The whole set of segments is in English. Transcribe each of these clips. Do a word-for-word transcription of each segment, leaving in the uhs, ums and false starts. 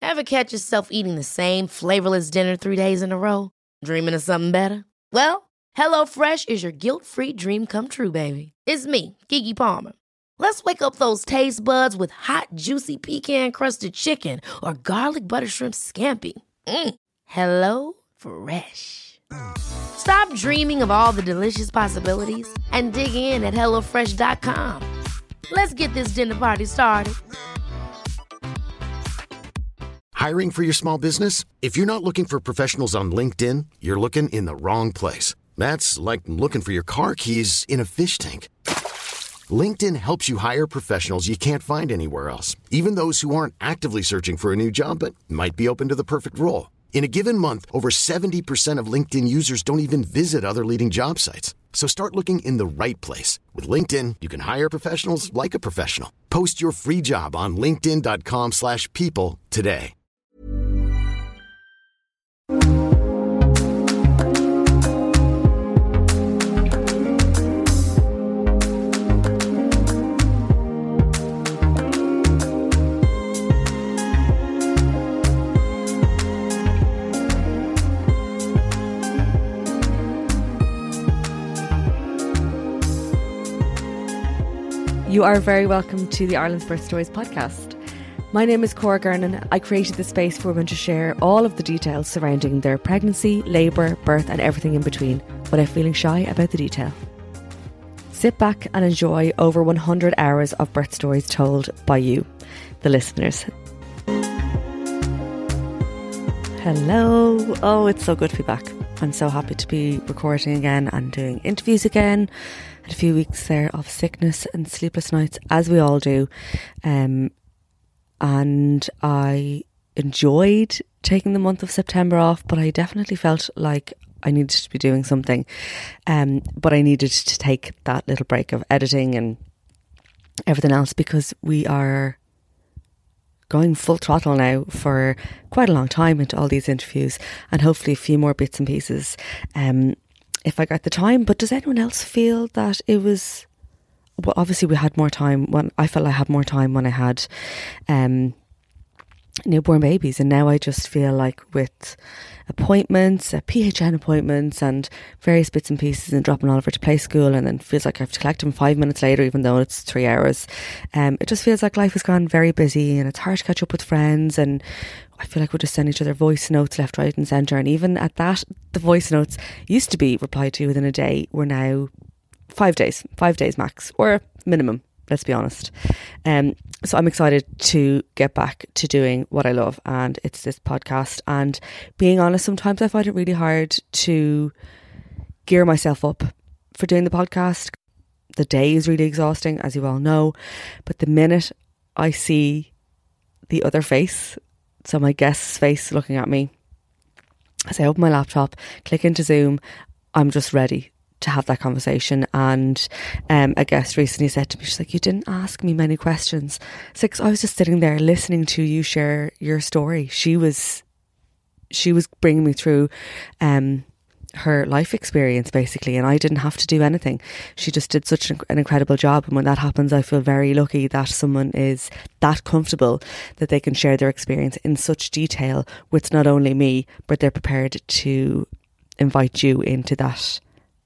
Ever catch yourself eating the same flavorless dinner three days in a row? Dreaming of something better? Well, HelloFresh is your guilt-free dream come true, baby. It's me, Keke Palmer. Let's wake up those taste buds with hot, juicy pecan-crusted chicken or garlic butter shrimp scampi. Mm. Hello Fresh. Stop dreaming of all the delicious possibilities and dig in at hello fresh dot com. Let's get this dinner party started. Hiring for your small business? If you're not looking for professionals on LinkedIn, you're looking in the wrong place. That's like looking for your car keys in a fish tank. LinkedIn helps you hire professionals you can't find anywhere else, even those who aren't actively searching for a new job but might be open to the perfect role. In a given month, over seventy percent of LinkedIn users don't even visit other leading job sites. So start looking in the right place. With LinkedIn, you can hire professionals like a professional. Post your free job on linkedin dot com slash people today. You are very welcome to the Ireland's Birth Stories podcast. My name is Cora Gernan. I created this space for women to share all of the details surrounding their pregnancy, labour, birth and everything in between, without feeling shy about the detail. Sit back and enjoy over one hundred hours of birth stories told by you, the listeners. Hello. Oh, it's so good to be back. I'm so happy to be recording again and doing interviews again. Had a few weeks there of sickness and sleepless nights, as we all do. Um, and I enjoyed taking the month of September off, but I definitely felt like I needed to be doing something. Um, but I needed to take that little break of editing and everything else because we are going full throttle now for quite a long time into all these interviews and hopefully a few more bits and pieces um, if I got the time. But does anyone else feel that it was, well, obviously we had more time when I felt I had more time when I had um, newborn babies, and now I just feel like with appointments, uh, P H N appointments and various bits and pieces and dropping Oliver to play school, and then feels like I have to collect him five minutes later even though it's three hours. Um, it just feels like life has gone very busy and it's hard to catch up with friends, and I feel like we just send each other voice notes left, right and centre, and even at that, the voice notes used to be replied to within a day. We're now five days, five days max, or minimum, let's be honest. Um, so I'm excited to get back to doing what I love, and it's this podcast. And being honest, sometimes I find it really hard to gear myself up for doing the podcast. The day is really exhausting, as you all know, but the minute I see the other face, so my guest's face looking at me, as I open my laptop, click into Zoom, I'm just ready to have that conversation. And um, a guest recently said to me, she's like, you didn't ask me many questions. It's like, so I was just sitting there listening to you share your story. She was, she was bringing me through um, her life experience basically, and I didn't have to do anything. She just did such an incredible job. And when that happens, I feel very lucky that someone is that comfortable that they can share their experience in such detail with not only me, but they're prepared to invite you into that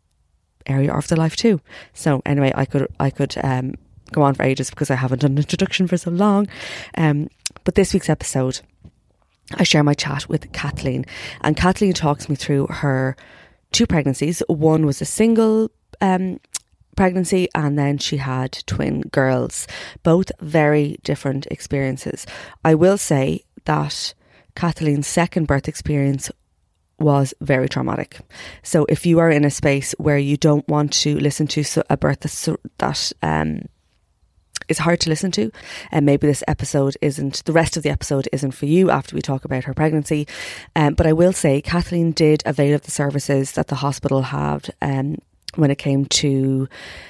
area of their life too. So anyway, I could I could um, go on for ages because I haven't done an introduction for so long. Um, but this week's episode, I share my chat with Kathleen, and Kathleen talks me through her two pregnancies. One was a single um, pregnancy, and then she had twin girls, both very different experiences. I will say that Kathleen's second birth experience was very traumatic. So if you are in a space where you don't want to listen to a birth that's, that um, is hard to listen to, and maybe this episode isn't, the rest of the episode isn't for you after we talk about her pregnancy. Um, but I will say Kathleen did avail of the services that the hospital had um, when it came to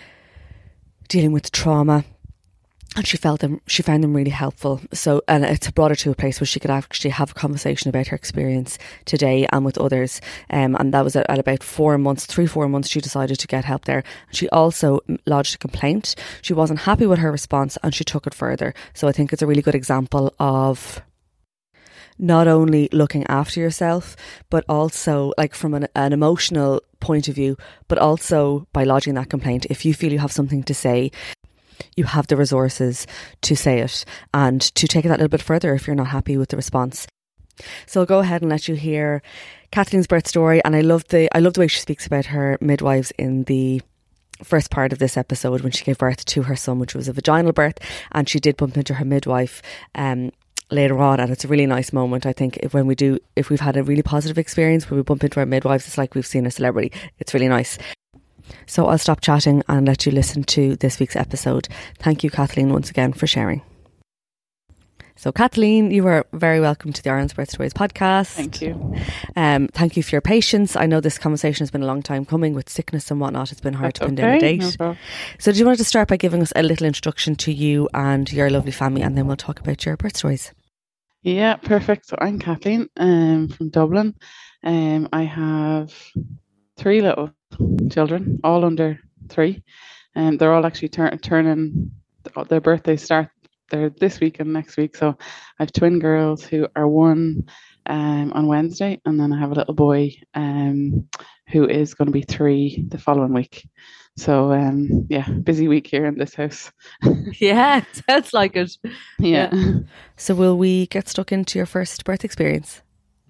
dealing with trauma. And she felt them, she found them really helpful. So, and it's brought her to a place where she could actually have a conversation about her experience today and with others. Um, and that was at, at about four months, three, four months, she decided to get help there. She also lodged a complaint. She wasn't happy with her response and she took it further. So I think it's a really good example of not only looking after yourself, but also like from an, an emotional point of view, but also by lodging that complaint, if you feel you have something to say, you have the resources to say it and to take it that little bit further if you're not happy with the response. So I'll go ahead and let you hear Kathleen's birth story. And I love the I love the way she speaks about her midwives in the first part of this episode when she gave birth to her son, which was a vaginal birth, and she did bump into her midwife um, later on, and it's a really nice moment. I think if when we do, if we've had a really positive experience when we bump into our midwives, it's like we've seen a celebrity. It's really nice. So I'll stop chatting and let you listen to this week's episode. Thank you, Kathleen, once again for sharing. So Kathleen, you are very welcome to the Ireland's Birth Stories podcast. Thank you. Um, thank you for your patience. I know this conversation has been a long time coming with sickness and whatnot. It's been hard That's to pin okay. down a date. No problem. So do you want to start by giving us a little introduction to you and your lovely family, and then we'll talk about your birth stories? Yeah, perfect. So I'm Kathleen um, from Dublin. Um, I have three little children, all under three. And they're all actually turn, turning, their birthdays start They're this week and next week. So I have twin girls who are one um, on Wednesday, and then I have a little boy um, who is going to be three the following week. So um, yeah, busy week here in this house. Yeah, sounds like it. Yeah. Yeah. So will we get stuck into your first birth experience?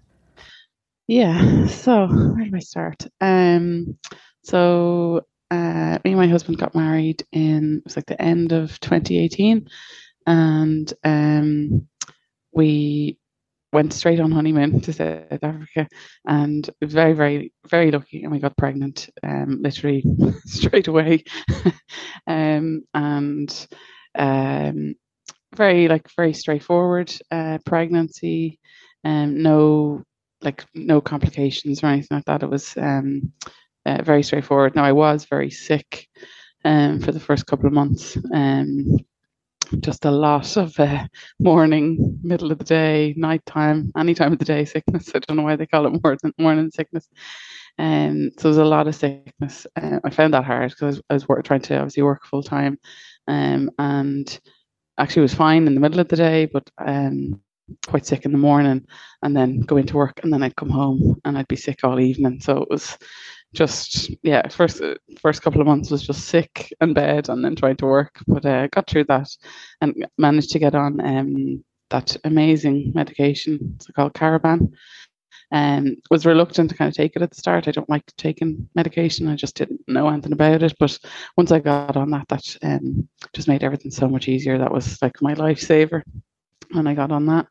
Yeah. So where do I start? Um, so uh, me and my husband got married in, it was like the end of twenty eighteen. And um, we went straight on honeymoon to South Africa, and very, very, very lucky. And we got pregnant um, literally straight away. um, and um, very, like, very straightforward uh, pregnancy. Um, no, like, no complications or anything like that. It was um, uh, very straightforward. Now, I was very sick um, for the first couple of months. Um, just a lot of uh, morning, middle of the day, nighttime, any time of the day sickness. I don't know why they call it morning, morning sickness. Um, so there's a lot of sickness. Uh, I found that hard because I was, I was work, trying to obviously work full time, um, and actually was fine in the middle of the day, but um, quite sick in the morning, and then go into work, and then I'd come home and I'd be sick all evening. So it was just, yeah, first first couple of months was just sick and bed, and then trying to work, but I uh, got through that and managed to get on um, that amazing medication. It's called Caravan. Um, was reluctant to kind of take it at the start. I don't like taking medication. I just didn't know anything about it. But once I got on that, that um, just made everything so much easier. That was like my lifesaver when I got on that.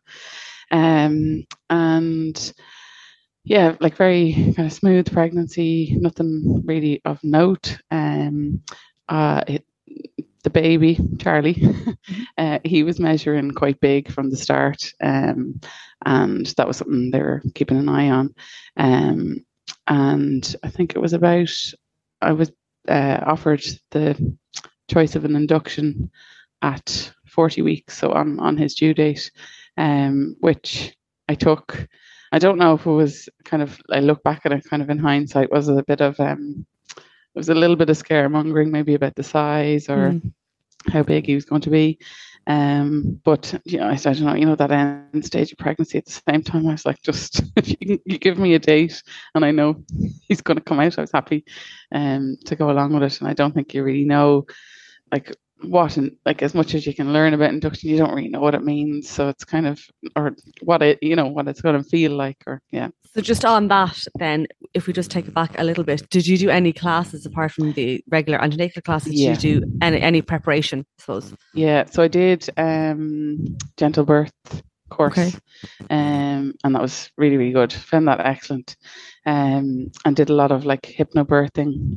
Um, and yeah, like very kind of smooth pregnancy, nothing really of note. Um, uh, it, the baby, Charlie, uh, he was measuring quite big from the start. Um, and that was something they were keeping an eye on. Um, and I think it was about, I was uh, offered the choice of an induction at forty weeks, so on, on his due date, um, which I took. I don't know if it was kind of, I look back at it kind of in hindsight, was it a bit of, um, it was a little bit of scaremongering maybe about the size or mm. how big he was going to be. Um, but, you know, I, I don't know, you know, that end stage of pregnancy at the same time, I was like, just, if you, you give me a date and I know he's going to come out, I was happy um, to go along with it. And I don't think you really know, like, what, and like, as much as you can learn about induction, you don't really know what it means. So it's kind of, or what it, you know, what it's going to feel like, or yeah. So just on that then, if we just take it back a little bit, did you do any classes apart from the regular antenatal classes? Yeah. Did you do any, any preparation, I suppose? Yeah, so I did um, gentle birth course, okay. um, and that was really, really good. Found that excellent, um, and did a lot of like hypnobirthing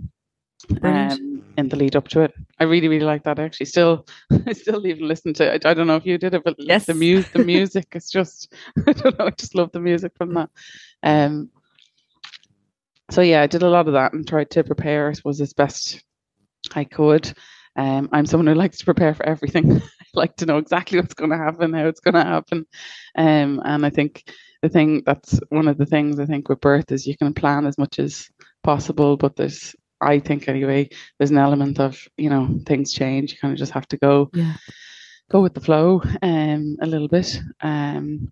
um, in the lead up to it. I really, really like that. Actually, still, I still even listen to it. I, I don't know if you did it, but yes. the music, the music is just, I don't know. I just love the music from that. Um, so yeah, I did a lot of that and tried to prepare, I suppose, as best I could. Um, I'm someone who likes to prepare for everything. I like to know exactly what's going to happen, how it's going to happen. Um, and I think the thing that's one of the things I think with birth is you can plan as much as possible, but there's, I think anyway, there's an element of, you know, things change. You kind of just have to go, yeah. go with the flow um, a little bit. Um,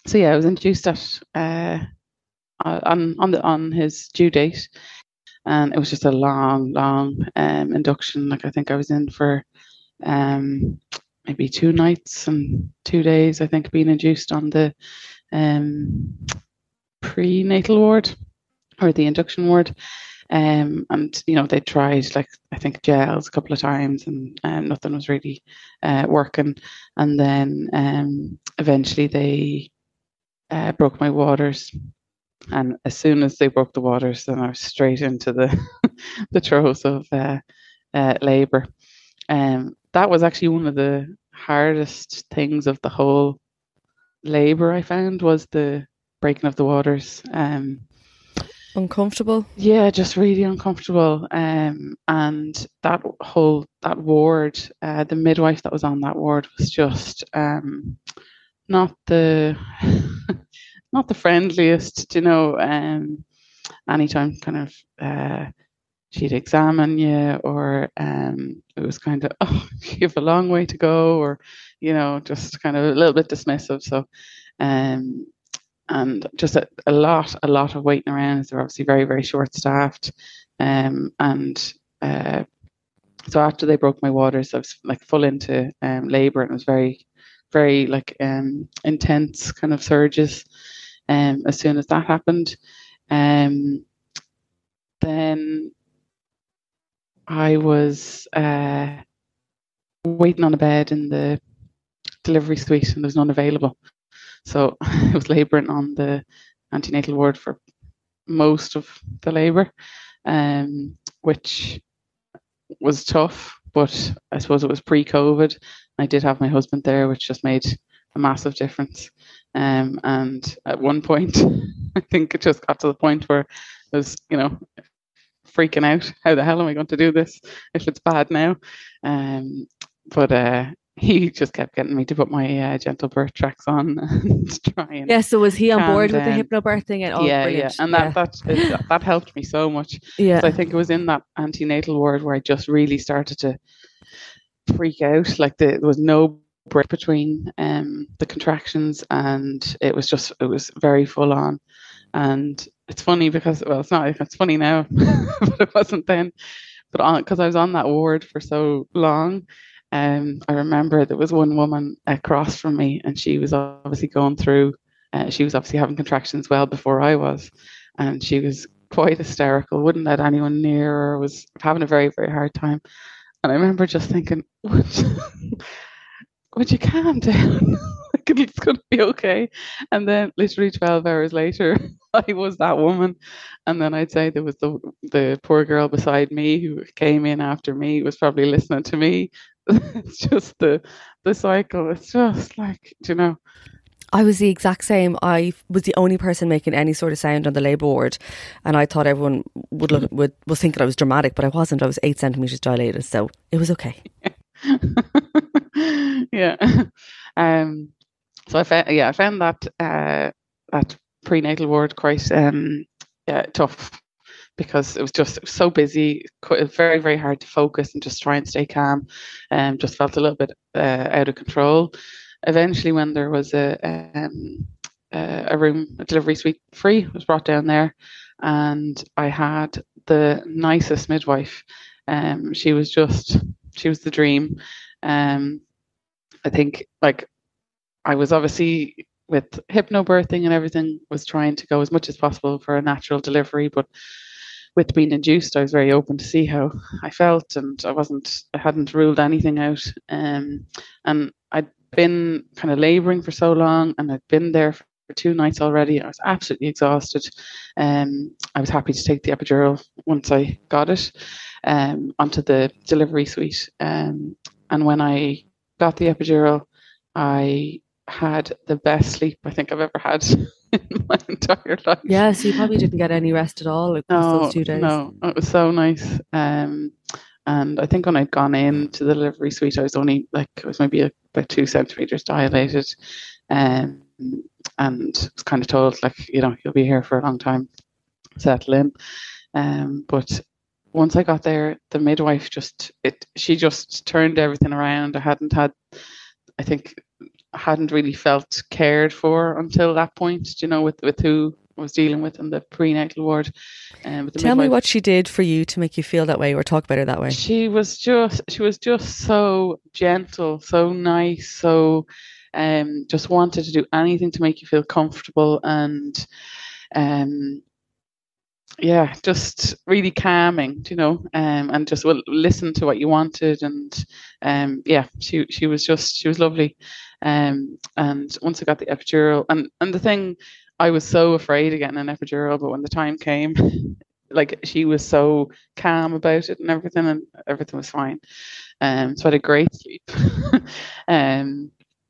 so yeah, I was induced at uh, on on the on his due date, and it was just a long, long um, induction. Like I think I was in for um, maybe two nights and two days. I think being induced on the um, prenatal ward or the induction ward. Um, and you know they tried like I think gels a couple of times, and um, nothing was really uh, working. And then um, eventually they uh, broke my waters, and as soon as they broke the waters, then I was straight into the the throes of uh, uh, labour. Um, that was actually one of the hardest things of the whole labour. I found was the breaking of the waters. Um, Uncomfortable? Yeah, just really uncomfortable. Um, and that whole that ward, uh, the midwife that was on that ward was just um, not the not the friendliest, you know. Um, anytime kind of uh, she'd examine you, or um, it was kind of, oh, you have a long way to go, or you know, just kind of a little bit dismissive. So, um, and just a, a lot, a lot of waiting around. They're obviously very, very short staffed. Um, and uh, so after they broke my waters, I was like full into um, labour, and it was very, very like um, intense kind of surges. Um, as soon as that happened, um, then I was uh, waiting on a bed in the delivery suite, and there was none available. So I was labouring on the antenatal ward for most of the labour, um, which was tough, but I suppose it was pre-COVID. I did have my husband there, which just made a massive difference. Um, and at one point, I think it just got to the point where I was, you know, freaking out. How the hell am I going to do this if it's bad now? Um, but uh, he just kept getting me to put my uh, gentle birth tracks on and try and yeah. So was he on board down. with the hypnobirthing? And oh, yeah, brilliant. yeah, and that yeah. that it, that helped me so much. Yeah, I think it was in that antenatal ward where I just really started to freak out. Like the, there was no break between um, the contractions, and it was just it was very full on. And it's funny because well, it's not. It's funny now, but it wasn't then. But on because I was on that ward for so long. Um, I remember there was one woman across from me, and she was obviously going through, uh, she was obviously having contractions well before I was, and she was quite hysterical, wouldn't let anyone near her, was having a very, very hard time. And I remember just thinking, would you, would you calm down? It's going to be okay. And then literally twelve hours later, I was that woman. And then I'd say there was the the poor girl beside me who came in after me, was probably listening to me. It's just the the cycle. It's just like, you know. I was the exact same. I was the only person making any sort of sound on the labour ward, and I thought everyone would look would was thinking I was dramatic, but I wasn't. I was eight centimeters dilated, so it was okay. Yeah. Um. So I found yeah I found that uh that prenatal ward quite um yeah tough, because it was just it was so busy, quite, very, very hard to focus and just try and stay calm, and um, just felt a little bit uh, out of control. Eventually, when there was a um, a room, a delivery suite free, was brought down there, and I had the nicest midwife. Um, she was just, she was the dream. Um, I think like I was obviously with hypnobirthing and everything was trying to go as much as possible for a natural delivery, but with being induced, I was very open to see how I felt, and I wasn't, I hadn't ruled anything out. Um, and I'd been kind of labouring for so long, and I'd been there for two nights already. I was absolutely exhausted. Um, I was happy to take the epidural once I got it um, onto the delivery suite. Um, and when I got the epidural, I had the best sleep I think I've ever had in my entire life. Yeah, so you probably didn't get any rest at all across no, those two days. No, it was so nice. Um, and I think when I'd gone into the delivery suite, I was only like, it was maybe about two centimeters dilated. Um, and I was kind of told, like, you know, you'll be here for a long time, settle in. Um, but once I got there, the midwife just, it, she just turned everything around. I hadn't had, I think, hadn't really felt cared for until that point, you know, with, with who I was dealing with in the prenatal ward. Um, with the Tell midwife. me what she did for you to make you feel that way, or talk about her that way. She was just, she was just so gentle, so nice, so um, just wanted to do anything to make you feel comfortable, and um, yeah, just really calming, you know, um, and just will listen to what you wanted, and um, yeah, she she was just she was lovely, um, and once I got the epidural, and and the thing, I was so afraid of getting an epidural, but when the time came, like she was so calm about it and everything, and everything was fine, um, so I had a great sleep, um,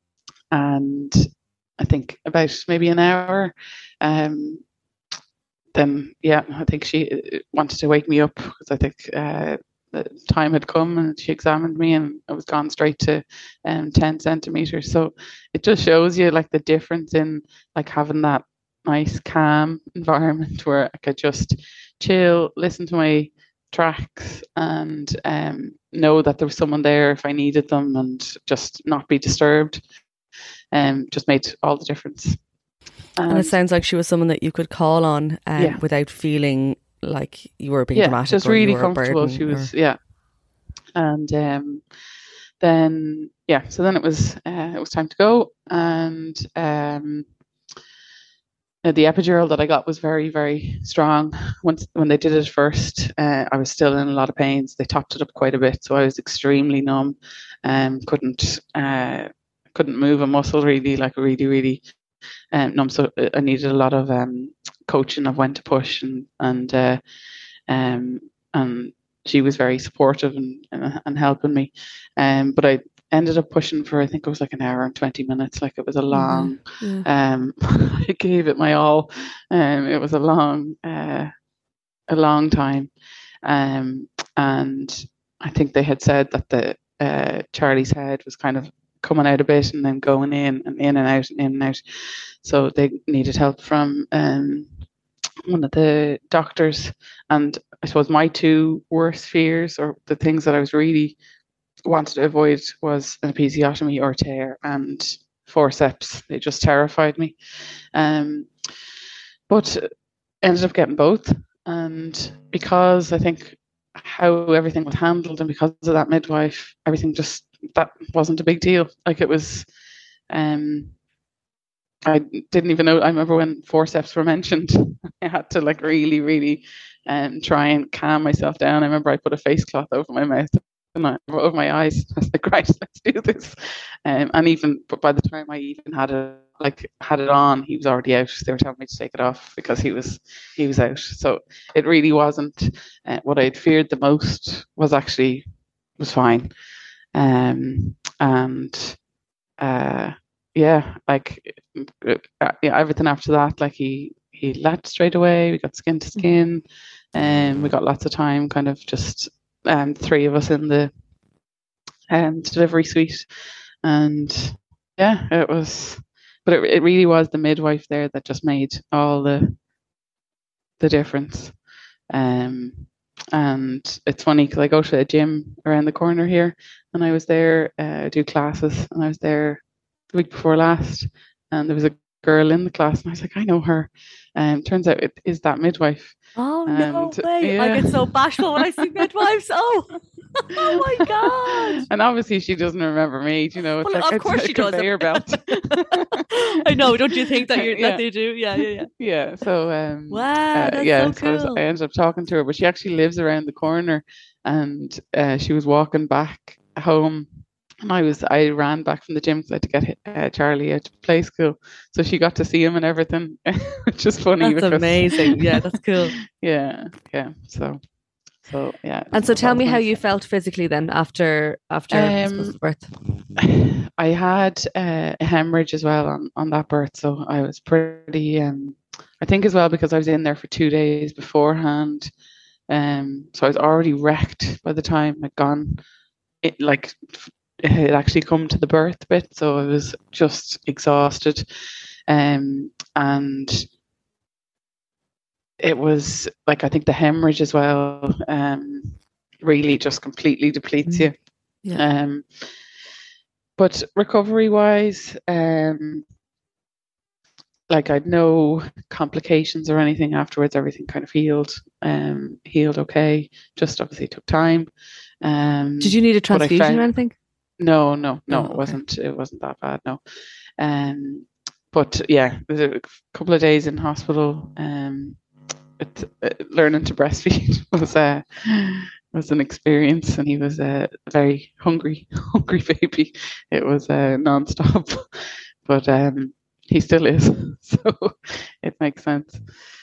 and I think about maybe an hour, um. Then, yeah, I think she wanted to wake me up because I think uh, the time had come, and she examined me, and I was gone straight to um, ten centimeters. So it just shows you like the difference in like having that nice, calm environment where I could just chill, listen to my tracks, and um, know that there was someone there if I needed them, and just not be disturbed. Um, just made all the difference. And, and it sounds like she was someone that you could call on um, yeah. without feeling like you were being yeah, dramatic. Just or really you were comfortable. She was, or... yeah. And um, then, yeah, so then it was uh, it was time to go. And um, the epidural that I got was very, very strong. Once when they did it first, uh, I was still in a lot of pains. They topped it up quite a bit, so I was extremely numb. Um, couldn't uh, couldn't move a muscle really, like really, really. Um, no, so I needed a lot of um, coaching of when to push, and and uh, um, and she was very supportive and and, and helping me. Um, but I ended up pushing for I think it was like an hour and twenty minutes. Like it was a long. Mm-hmm. Yeah. Um, I gave it my all. Um, it was a long, uh, a long time. Um, and I think they had said that the uh, Charlie's head was kind of coming out a bit and then going in and in and out and in and out. So they needed help from um, one of the doctors. And I suppose my two worst fears, or the things that I was really wanted to avoid, was an episiotomy or tear and forceps. They just terrified me. Um, but ended up getting both. And because I think how everything was handled, and because of that midwife, everything just, that wasn't a big deal. Like it was, um, I didn't even know. I remember when forceps were mentioned, I had to like really, really um, try and calm myself down. I remember I put a face cloth over my mouth and I, over my eyes. I was like, right, let's do this. Um, and even, but by the time I even had it, like had it on, he was already out. They were telling me to take it off because he was, he was out. So it really wasn't, uh, what I'd feared the most was actually, was fine. Um, and, uh, yeah, like, uh, yeah, everything after that, like he, he lapped straight away. We got skin to skin, and um, we got lots of time, kind of just, um, three of us in the, um, delivery suite. And yeah, it was, but it, it really was the midwife there that just made all the, the difference. Um, and it's funny because I go to a gym around the corner here, and I was there, uh, do classes, and I was there the week before last, and there was a girl in the class, and I was like, I know her. Um, turns out it is that midwife. Oh, and, no way. Yeah. I get so bashful when I see midwives. Oh, oh my God. And obviously she doesn't remember me, you know. It's well, like of course a, she a does. conveyor belt. I know, don't you think that, you're, yeah. that they do? Yeah, yeah, yeah. Yeah, so, um, wow, uh, that's yeah, so cool. So I, was, I ended up talking to her, but she actually lives around the corner, and uh, she was walking back home. And I was, I ran back from the gym because I had to get uh, Charlie out to play school. So she got to see him and everything, which is funny. That's because, amazing. Yeah, that's cool. yeah, yeah. So, so yeah. And so tell me how you felt physically then after after um, birth. I had uh, a hemorrhage as well on, on that birth. So I was pretty, um, I think as well because I was in there for two days beforehand. Um, so I was already wrecked by the time I'd gone. It like... it had actually come to the birth bit, so I was just exhausted, um, and it was like I think the hemorrhage as well, um, really just completely depletes you. Yeah. Um, but recovery wise, um, like I'd no complications or anything afterwards. Everything kind of healed, um, healed okay. Just obviously took time. Um, Did you need a but I transfusion or found anything? no, no, Oh, no. It okay. wasn't. It wasn't that bad. No. Um, but yeah, there's a couple of days in hospital. Um, it, uh, learning to breastfeed was a was an experience, and he was a very hungry, hungry baby. It was uh, non-stop, but um, he still is, so it makes sense.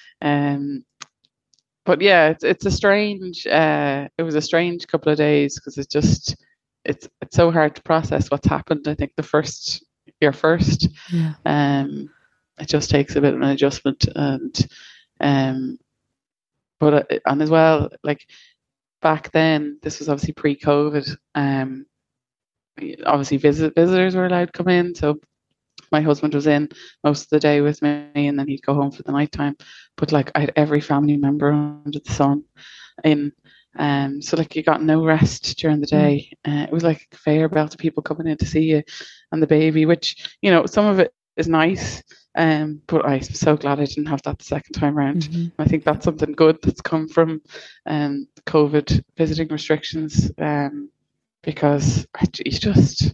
Um, but yeah, it's it's a strange. Uh, it was a strange couple of days because it's just it's it's so hard to process what's happened. I think the first your first, Yeah. um, it just takes a bit of an adjustment, and um, but uh, and as well, like back then, this was obviously pre-COVID. Um, obviously, visit visitors were allowed to come in, so my husband was in most of the day with me, and then he'd go home for the night time. But like I had every family member under the sun in, um, so like you got no rest during the day. Uh, it was like a conveyor belt of people coming in to see you and the baby, which you know some of it is nice. Um, but I'm so glad I didn't have that the second time round. Mm-hmm. I think that's something good that's come from um, COVID visiting restrictions, um, because you just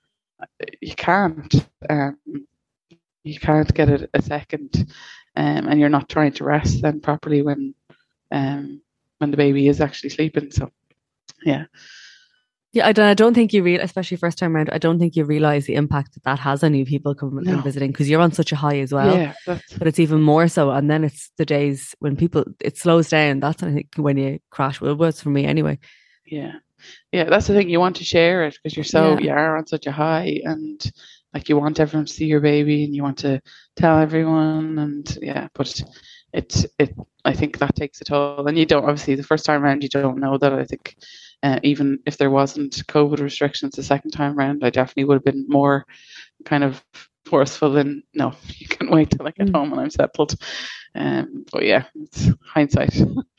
you can't um, you can't get a, a second, um, and you're not trying to rest then properly when um, when the baby is actually sleeping. So yeah. Yeah, I don't, I don't think you real, especially first time around, I don't think you realise the impact that that has on you, people coming No. and visiting, because you're on such a high as well. Yeah, that's But it's even more so. And then it's the days when people, it slows down. That's, I think, when you crash. Well, it was for me anyway. yeah. Yeah, that's the thing. You want to share it because you're so Yeah. you are on such a high, and like you want everyone to see your baby, and you want to tell everyone, and yeah. But it it I think that takes a toll, and you don't obviously the first time around you don't know that. I think uh, even if there wasn't COVID restrictions the second time around, I definitely would have been more kind of forceful than no, you can wait till I get Mm. home and I'm settled. Um, but yeah, it's hindsight.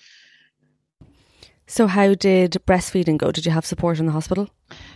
So how did breastfeeding go? Did you have support in the hospital?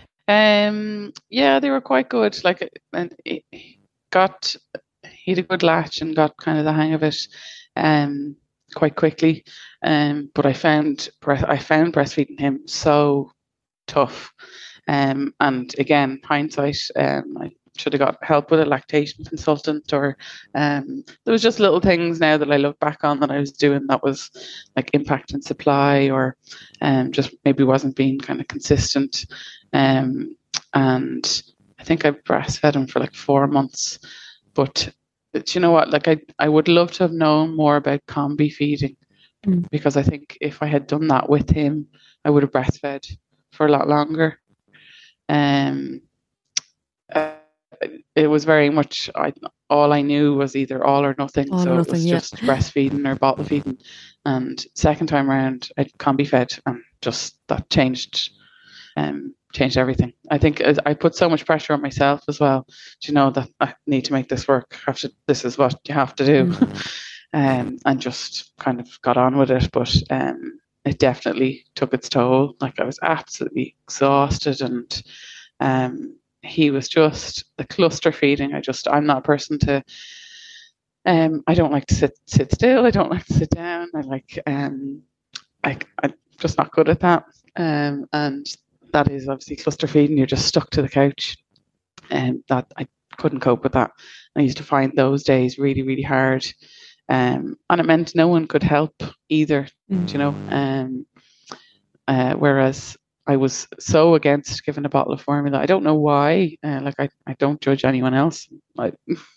Um, yeah, they were quite good. Like, and he got he had a good latch and got kind of the hang of it, um, quite quickly. Um, but I found breast I found breastfeeding him so tough. Um, and again, hindsight, um, I should have got help with a lactation consultant, or um, there was just little things now that I look back on that I was doing that was like impacting supply, or um, just maybe wasn't being kind of consistent. Um, and I think I breastfed him for like four months, but, but you know what? Like I, I would love to have known more about combi feeding, Mm. because I think if I had done that with him, I would have breastfed for a lot longer. Um, uh, it was very much I, all I knew was either all or nothing. All or so nothing, it was yeah. just breastfeeding or bottle feeding. And second time around, I combi fed, and just that changed, um, changed everything. I think as I put so much pressure on myself as well. Do you know that I need to make this work? Have to. This is what you have to do, Mm. um, and just kind of got on with it. But um, it definitely took its toll. Like I was absolutely exhausted, and um, he was just the cluster feeding. I just, I'm not a person to, um, I don't like to sit sit still. I don't like to sit down. I like, um, I, I'm just not good at that. Um, and that is obviously cluster feeding. You're just stuck to the couch, and that I couldn't cope with that. I used to find those days really, really hard. Um, and it meant no one could help either, Mm. you know. Um, uh, whereas I was so against giving a bottle of formula. I don't know why. Uh, like I, I don't judge anyone else. I,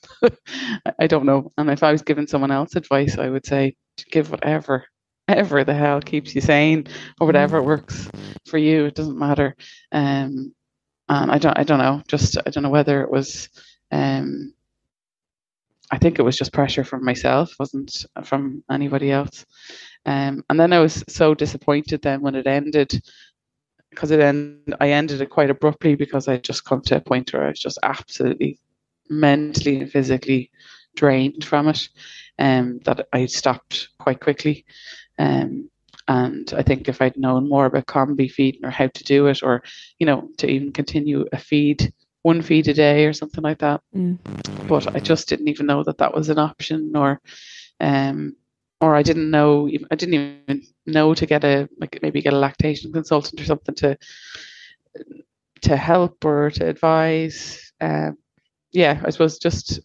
I don't know. And if I was giving someone else advice, I would say give whatever, ever the hell keeps you sane, or whatever works for you. It doesn't matter. Um, and I don't, I don't know. Just I don't know whether it was. Um, I think it was just pressure from myself, wasn't from anybody else. Um, and then I was so disappointed then when it ended, because it end, I ended it quite abruptly, because I just come to a point where I was just absolutely mentally and physically drained from it, um, that I stopped quite quickly. Um, and I think if I'd known more about combi feeding, or how to do it, or, you know, to even continue a feed one feed a day or something like that. Mm. But I just didn't even know that that was an option, or um, or I didn't know, I didn't even know to get a, like maybe get a lactation consultant or something to to help or to advise. Um, yeah, I suppose just,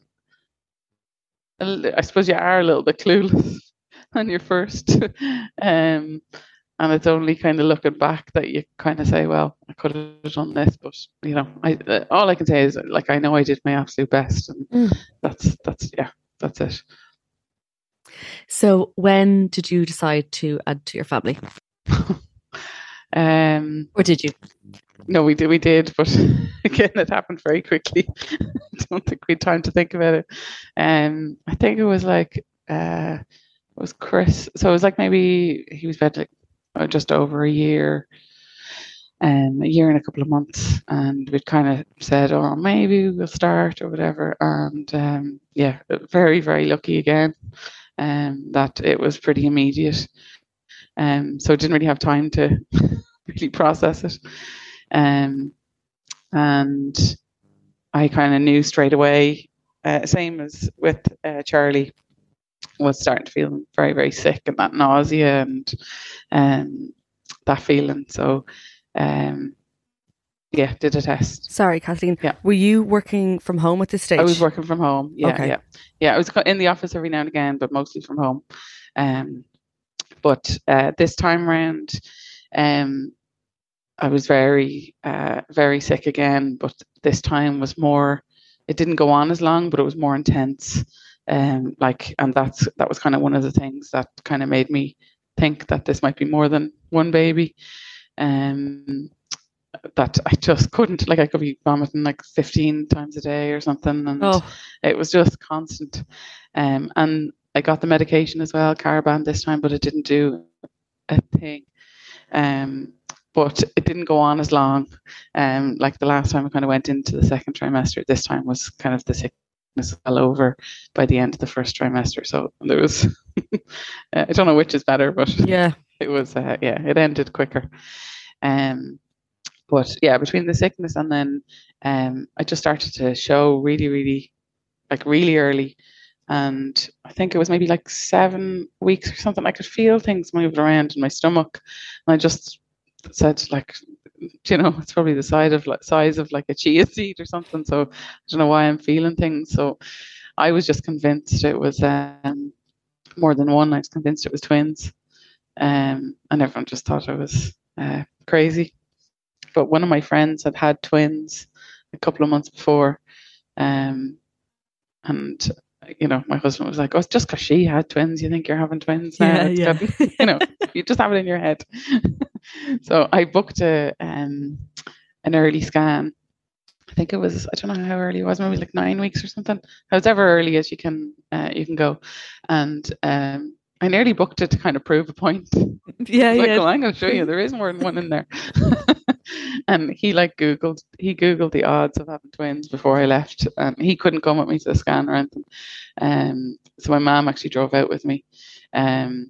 I suppose you are a little bit clueless on your first. um, and it's only kind of looking back that you kind of say, well, I could have done this, but you know, I uh, all I can say is, like, I know I did my absolute best, and Mm. that's that's yeah, that's it. So when did you decide to add to your family? um, Or did you? No, we did, we did, but again, it happened very quickly. I don't think we had time to think about it. Um, I think it was like, uh, it was Chris. So it was like maybe he was about like uh, just over a year, um, a year and a couple of months, and we'd kind of said, oh, maybe we'll start or whatever. And um, yeah, very, very lucky again, um, that it was pretty immediate. Um, so I didn't really have time to really process it. Um, and I kind of knew straight away, uh, same as with uh, Charlie, was starting to feel very, very sick, and that nausea and um, that feeling. So, um, yeah, did a test. Sorry, Kathleen. Yeah. Were you working from home at this stage? I was working from home. Yeah, Okay. yeah, yeah. I was in the office every now and again, but mostly from home. Um, but uh, this time round, um. I was very, uh, very sick again, but this time was more, it didn't go on as long, but it was more intense. Um, like, and that's, that was kind of one of the things that kind of made me think that this might be more than one baby. Um, that I just couldn't, like, I could be vomiting like fifteen times a day or something. And Oh. it was just constant. Um, and I got the medication as well, Caravan this time, but it didn't do a thing. Um, But it didn't go on as long. Um, like the last time I kind of went into the second trimester, this time was kind of the sickness all over by the end of the first trimester. So there was, I don't know which is better, but Yeah. it was, uh, yeah, it ended quicker. Um, but yeah, between the sickness and then um, I just started to show really, really, like really early. And I think it was maybe like seven weeks or something. I could feel things moving around in my stomach. And I just said, like, you know, it's probably the size of like size of like a chia seed or something. So I don't know why I'm feeling things. So I was just convinced it was um, more than one. I was convinced it was twins, um, and everyone just thought I was uh, crazy. But one of my friends had had twins a couple of months before, um, and you know, my husband was like, "Oh, it's just because she had twins, you think you're having twins now?" Yeah, It's yeah. good. You know, you just have it in your head. So I booked a um an early scan. I think it was, I don't know how early it was, maybe like nine weeks or something. However early as you can uh, you can go. And um I nearly booked it to kind of prove a point. Yeah, Like, yeah. well, I'm going to show you there is more than one in there. And he like Googled, he Googled the odds of having twins before I left. And he couldn't come with me to the scan or anything. Um, so my mom actually drove out with me. Um,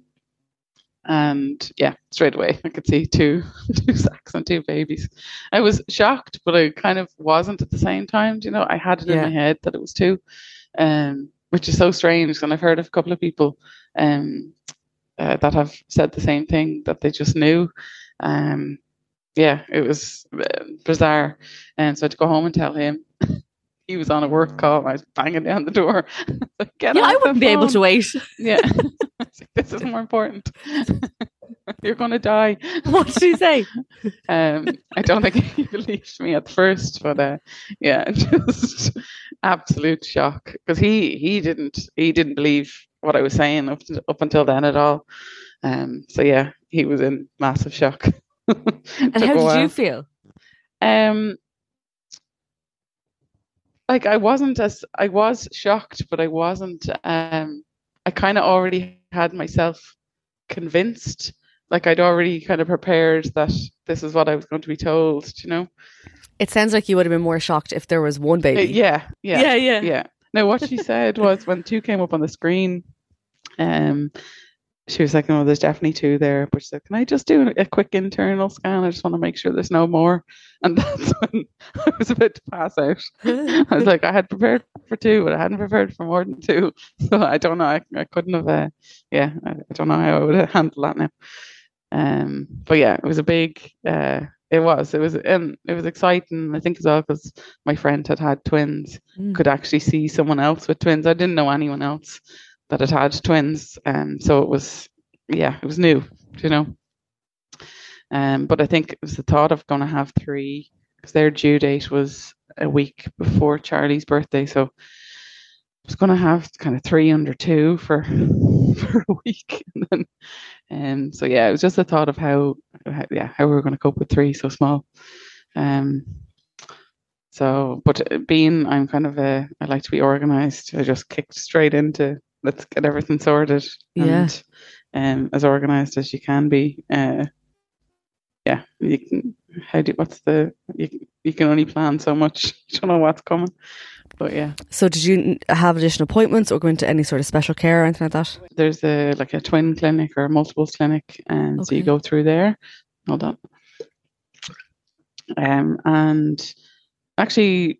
and yeah, straight away I could see two, two sacks and two babies. I was shocked, but I kind of wasn't at the same time. You know, I had it Yeah. in my head that it was two, um, which is so strange. And I've heard of a couple of people um, uh, that have said the same thing, that they just knew. Um, yeah, it was uh, bizarre. And so I had to go home and tell him. He was on a work call and I was banging down the door. Like, Get Yeah, off I the wouldn't be able phone. to wait. Yeah. I was like, this is more important. You're going to die. What did he say? Um, I don't think he believed me at first, but uh, yeah, just absolute shock, because he he didn't he didn't believe what I was saying up to, up until then at all. Um, so yeah, he was in massive shock. And how did you feel? Um, like I wasn't as I was shocked, but I wasn't. Um, I kind of already had myself convinced. Like I'd already kind of prepared that this is what I was going to be told, you know? It sounds like you would have been more shocked if there was one Uh, baby. yeah, yeah, Yeah, yeah. yeah. Now, what she said was when two came up on the screen, um, she was like, no, there's definitely two there. But she's like, can I just do a quick internal scan? I just want to make sure there's no more. And that's when I was about to pass out. I was like, I had prepared for two, but I hadn't prepared for more than two. So I don't know. I, I couldn't have, uh, yeah, I, I don't know how I would have handled that now. Um, but yeah, it was a big, uh, it was, it was, and it was exciting. I think as well because my friend had had twins, Mm. could actually see someone else with twins. I didn't know anyone else that had had twins, and um, so it was, yeah, it was new, you know. Um, but I think it was the thought of going to have three because their due date was a week before Charlie's birthday, so I was going to have kind of three under two for for a week, and then, um, so yeah, it was just the thought of how, how yeah, how we were going to cope with three so small. Um, so, but being, I'm kind of a, I like to be organized. I just kicked straight into let's get everything sorted, Yeah. and um, as organized as you can be. Uh, yeah, you can. How do what's the you you can only plan so much. You don't know what's coming, but yeah. So did you have additional appointments or go into any sort of special care or anything like that? There's a like a twin clinic or a multiples clinic, and so you Okay. go through there. Hold on. Um, and actually,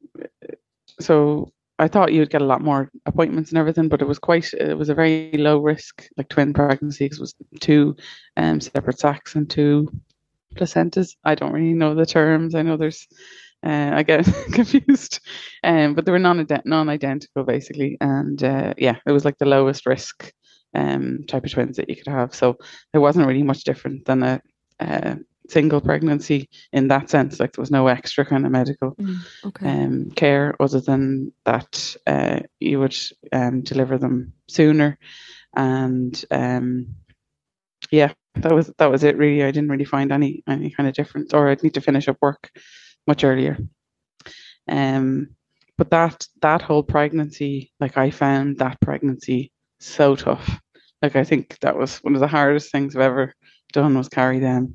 so I thought you'd get a lot more appointments and everything, but it was quite, it was a very low risk, like twin pregnancy, because it was two um, separate sacs and two placentas. I don't really know the terms. I know there's, uh, I get confused, um, but they were non non-identical basically, and uh, yeah, it was like the lowest risk um, type of twins that you could have. So it wasn't really much different than a, a single pregnancy in that sense. Like there was no extra kind of medical Mm, okay. um, care other than that uh, you would um, deliver them sooner, and um, yeah, that was that was it really. I didn't really find any any kind of difference, or I'd need to finish up work much earlier. Um, but that that whole pregnancy, like I found that pregnancy so tough. Like I think that was one of the hardest things I've ever done was carry them.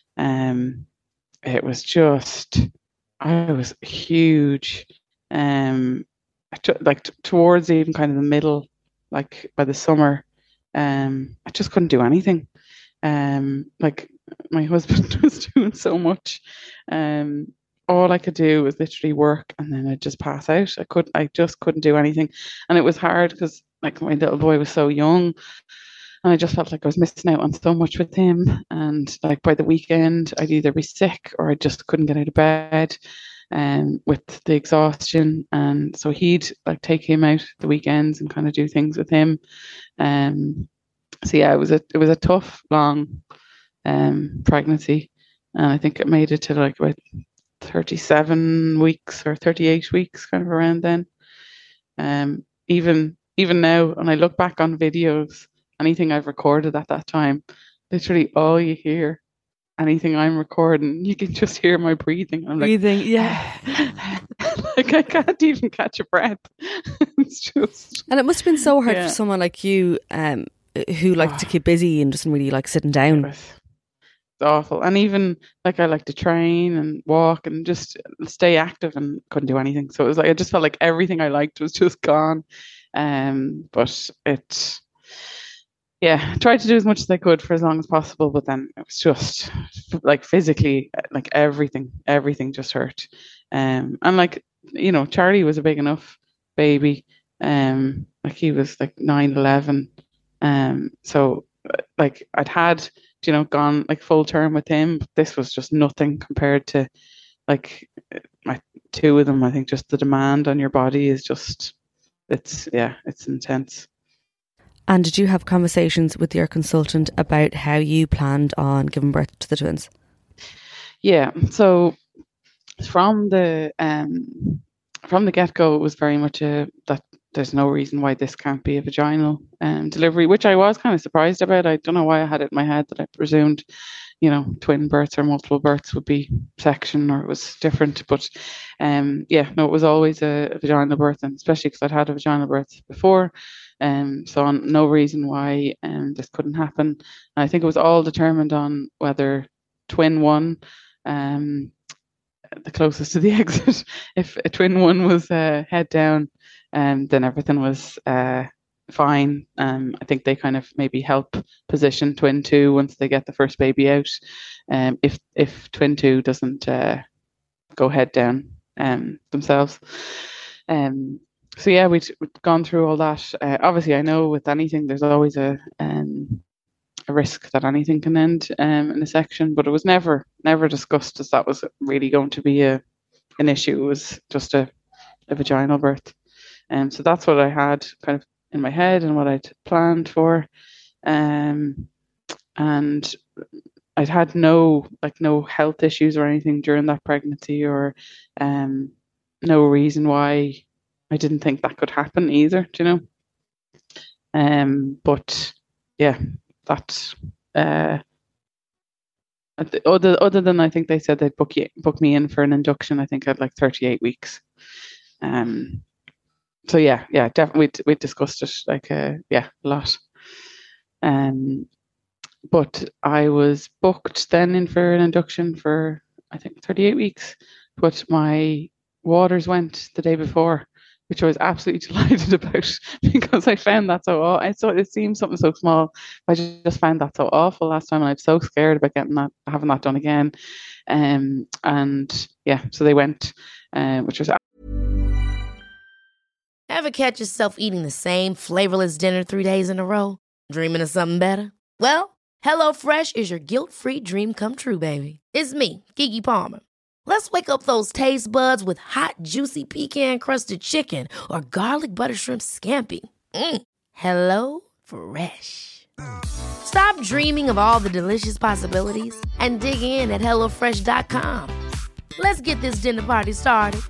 Um, it was just, I was huge. Um, I t- like t- towards even kind of the middle, like by the summer, um, I just couldn't do anything. Um, like my husband was doing so much. Um, all I could do was literally work, and then I'd just pass out. I could, I just couldn't do anything, and it was hard because like my little boy was so young, and I just felt like I was missing out on so much with him. And like by the weekend, I'd either be sick or I just couldn't get out of bed, um, with the exhaustion. And so he'd like take him out the weekends and kind of do things with him. Um, so yeah, it was a it was a tough, long, um, pregnancy, and I think it made it to like about thirty-seven weeks or thirty-eight weeks, kind of around then. Um, even even now, when I look back on videos, anything I've recorded at that time, literally all you hear, anything I'm recording, you can just hear my breathing. I'm like, Breathing, yeah. like I can't even catch a breath. It's just, And it must have been so hard Yeah. for someone like you, um, who likes to keep busy and doesn't really like sitting it down. was it's awful. And even like I like to train and walk and just stay active, and couldn't do anything. So it was like I just felt like everything I liked was just gone. Um, but it, yeah, I tried to do as much as I could for as long as possible. But then it was just like physically, like everything, everything just hurt. Um, and like you know, Charlie was a big enough baby. Um, like he was like nine, eleven. Um, so like I'd had, you know, gone like full term with him. But this was just nothing compared to like my two of them. I think just the demand on your body is just, it's yeah, it's intense. And did you have conversations with your consultant about how you planned on giving birth to the twins? Yeah. So from the um from the get go, it was very much a that there's no reason why this can't be a vaginal um, delivery, which I was kind of surprised about. I don't know why I had it in my head that I presumed, you know, twin births or multiple births would be section or it was different. But um, yeah, no, it was always a, a vaginal birth, and especially because I'd had a vaginal birth before. Um, so on no reason why um, this couldn't happen. And I think it was all determined on whether twin one, um, the closest to the exit, if a twin one was uh, head down, um, then everything was uh, fine. Um, I think they kind of maybe help position twin two once they get the first baby out. Um, if if twin two doesn't uh, go head down um, themselves. Um, so yeah, we'd, we'd gone through all that. Uh, obviously, I know with anything, there's always a um, a risk that anything can end um, in a section, but it was never never discussed as that was really going to be a an issue. It was just a, a vaginal birth. And um, so that's what I had kind of in my head and what I'd planned for. Um, and I'd had no like no health issues or anything during that pregnancy, or um, no reason why I didn't think that could happen either, do you know? Um, but yeah, that uh, other other than I think they said they'd book you, book me in for an induction. I think I had like thirty-eight weeks. Um, so yeah, yeah, definitely we we discussed it like uh, yeah a lot. Um, but I was booked then in for an induction for I think thirty-eight weeks, but my waters went the day before, which I was absolutely delighted about because I found that so aw- I thought it seemed something so small. I just found that so awful last time, and I'm so scared about getting that, having that done again. Um, and yeah, so they went, uh, which was. Ever catch yourself eating the same flavorless dinner three days in a row? Dreaming of something better? Well, HelloFresh is your guilt-free dream come true, baby. It's me, Keke Palmer. Let's wake up those taste buds with hot, juicy pecan-crusted chicken or garlic butter shrimp scampi. Mm. Hello Fresh. Stop dreaming of all the delicious possibilities and dig in at hello fresh dot com. Let's get this dinner party started.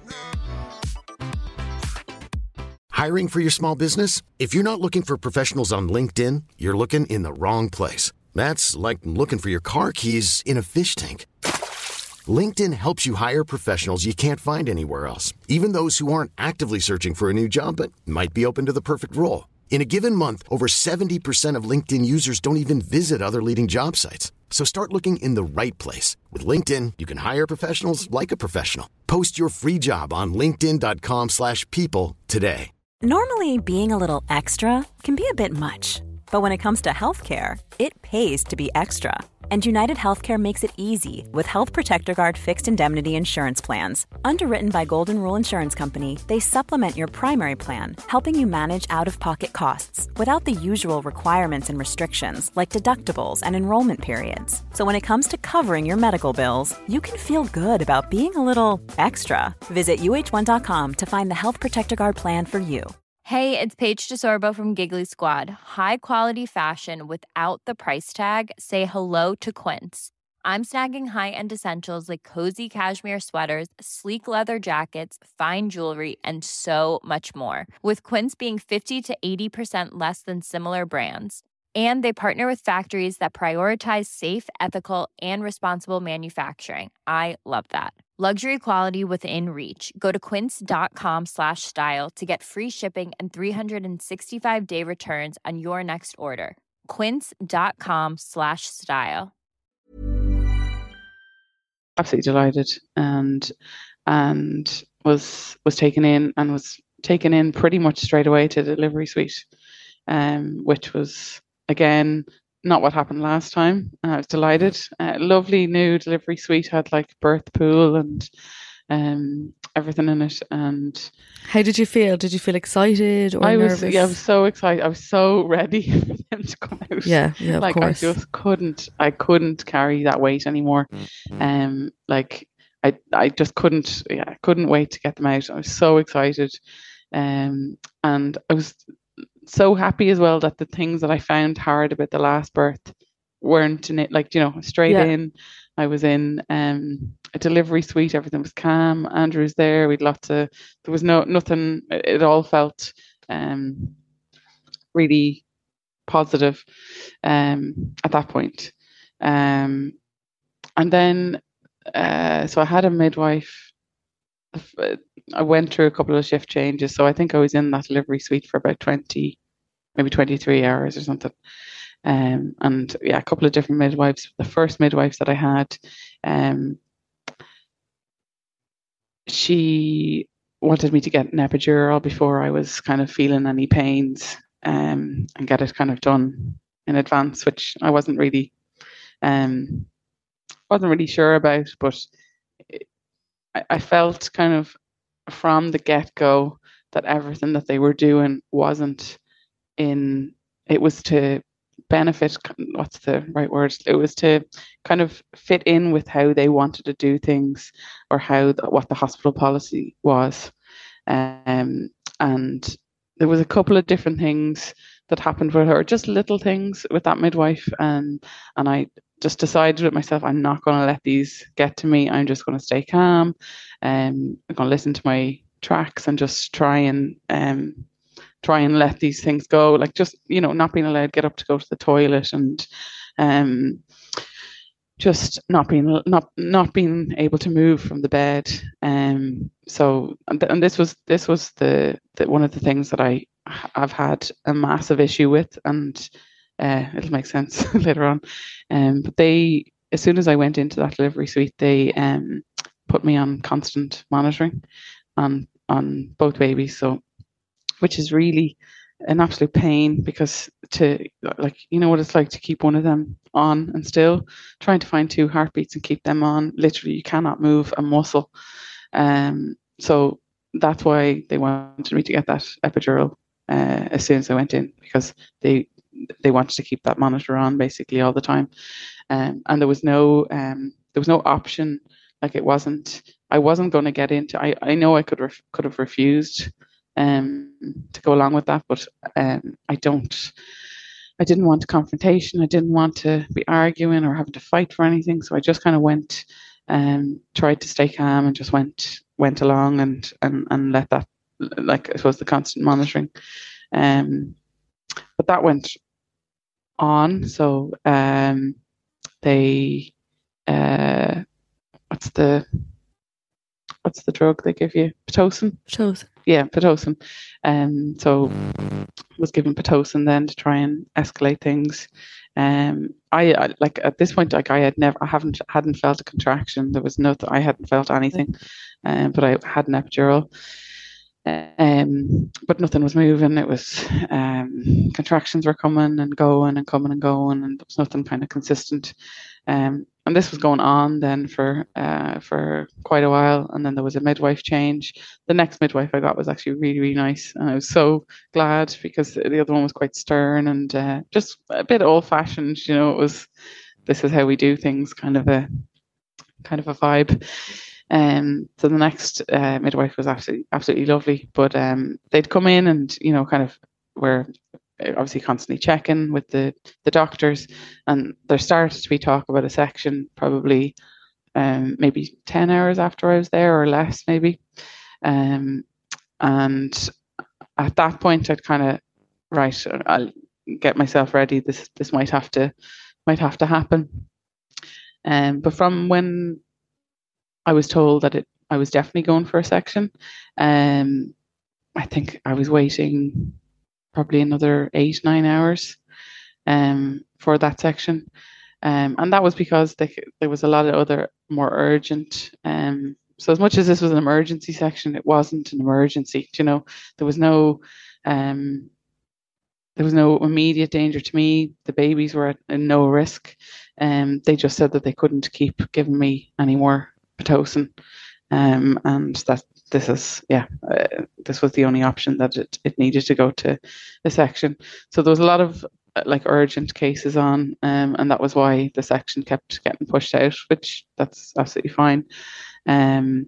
Hiring for your small business? If you're not looking for professionals on LinkedIn, you're looking in the wrong place. That's like looking for your car keys in a fish tank. LinkedIn helps you hire professionals you can't find anywhere else, even those who aren't actively searching for a new job but might be open to the perfect role. In a given month, over seventy percent of LinkedIn users don't even visit other leading job sites. So start looking in the right place. With LinkedIn, you can hire professionals like a professional. Post your free job on linkedin dot com slash people today. Normally, being a little extra can be a bit much, but when it comes to healthcare, it pays to be extra. And United Healthcare makes it easy with Health Protector Guard fixed indemnity insurance plans. Underwritten by Golden Rule Insurance Company, they supplement your primary plan, helping you manage out-of-pocket costs without the usual requirements and restrictions like deductibles and enrollment periods. So when it comes to covering your medical bills, you can feel good about being a little extra. Visit U H one dot com to find the Health Protector Guard plan for you. Hey, it's Paige DeSorbo from Giggly Squad. High quality fashion without the price tag. Say hello to Quince. I'm snagging high-end essentials like cozy cashmere sweaters, sleek leather jackets, fine jewelry, and so much more. With Quince being fifty to eighty percent less than similar brands. And they partner with factories that prioritize safe, ethical, and responsible manufacturing. I love that. Luxury quality within reach. Go to quince.com slash style to get free shipping and three sixty-five day returns on your next order. Quince.com slash style. Absolutely delighted, and and was was taken in and was taken in pretty much straight away to the delivery suite, um, which was again not what happened last time. I was delighted. Uh, lovely new delivery suite, had like birth pool and um everything in it. And how did you feel? Did you feel excited or I nervous? was yeah, I was so excited. I was so ready for them to come out. Yeah, yeah, of like course. I just couldn't. I couldn't carry that weight anymore. Um, like I, I just couldn't. Yeah, I couldn't wait to get them out. I was so excited, um, and I was so happy as well that the things that I found hard about the last birth weren't in it. Like, you know, straight Yeah. in. I was in um, a delivery suite. Everything was calm. Andrew was there. We'd lots of. There was no nothing. It, it all felt um, really positive um, at that point. Um, and then, uh, so I had a midwife. I went through a couple of shift changes. So I think I was in that delivery suite for about twenty, maybe twenty-three hours or something. Um, and yeah, a couple of different midwives. The first midwives that I had, um, she wanted me to get an epidural before I was kind of feeling any pains. um, and get it kind of done in advance, which I wasn't really um, wasn't really sure about, but I, I felt kind of from the get go that everything that they were doing wasn't in. It was to benefit. What's the right word? It was to kind of fit in with how they wanted to do things, or how the, what the hospital policy was. Um, and there was a couple of different things that happened with her, just little things with that midwife, and and I just decided with myself, I'm not going to let these get to me. I'm just going to stay calm. Um, I'm going to listen to my tracks and just try and um, try and let these things go. Like, just, you know, not being allowed to get up to go to the toilet, and um, just not being not not being able to move from the bed. Um, so and, and this was this was the, the one of the things that I I've had a massive issue with, and uh, it'll make sense later on. Um, but they, as soon as I went into that delivery suite, they um put me on constant monitoring on on both babies. So, which is really an absolute pain, because to, like, you know what it's like to keep one of them on and still trying to find two heartbeats and keep them on. Literally, you cannot move a muscle. Um, so that's why they wanted me to get that epidural uh, as soon as I went in, because they they wanted to keep that monitor on basically all the time. Um, and there was no um, there was no option. Like, it wasn't. I wasn't going to get into. I I know I could ref, could have refused um to go along with that, but um I don't I didn't want confrontation. I didn't want to be arguing or having to fight for anything, so I just kind of went um tried to stay calm and just went went along and and and let that, like, I suppose, the constant monitoring, um but that went on. So um they uh what's the what's the drug they give you? Pitocin. Shows. Yeah, Pitocin. Um, so was given Pitocin then to try and escalate things. Um, I, I like at this point, like, I had never, I haven't, hadn't felt a contraction. There was nothing. I hadn't felt anything, um, but I had an epidural. Um, but nothing was moving. It was um, contractions were coming and going and coming and going, and there was nothing kind of consistent. Um, and this was going on then for uh, for quite a while. And then there was a midwife change. The next midwife I got was actually really, really nice, and I was so glad, because the other one was quite stern and uh, just a bit old-fashioned. You know, it was, this is how we do things, kind of a kind of a vibe. Um, so the next uh, midwife was absolutely absolutely lovely, but um, they'd come in and, you know, kind of were obviously constantly checking with the, the doctors, and there started to be talk about a section probably um, maybe ten hours after I was there, or less maybe. Um, and at that point I'd kind of, right, I'll get myself ready. This this might have to might have to happen. Um, but from when I was told that it, I was definitely going for a section, um, I think I was waiting probably another eight, nine hours um, for that section. Um, and that was because they, there was a lot of other more urgent. Um, so as much as this was an emergency section, it wasn't an emergency. You know, there was no, um, there was no immediate danger to me. The babies were at in no risk. Um, they just said that they couldn't keep giving me any more Pitocin, um, and that this is yeah uh, this was the only option, that it, it needed to go to the section. So there was a lot of uh, like urgent cases on, um, and that was why the section kept getting pushed out, which that's absolutely fine. Um,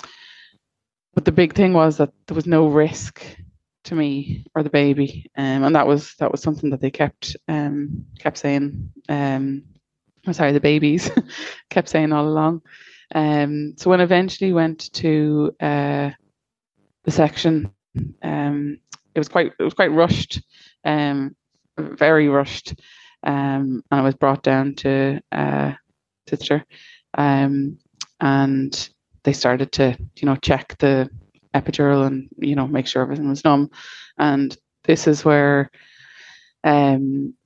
but the big thing was that there was no risk to me or the baby, um, and that was that was something that they kept um, kept saying. Um, I'm sorry, the babies kept saying all along. Um, so when I eventually went to uh, the section, um, it was quite it was quite rushed, um, very rushed, um, and I was brought down to uh, Titcher, um, and they started to, you know, check the epidural and, you know, make sure everything was numb. And this is where, um,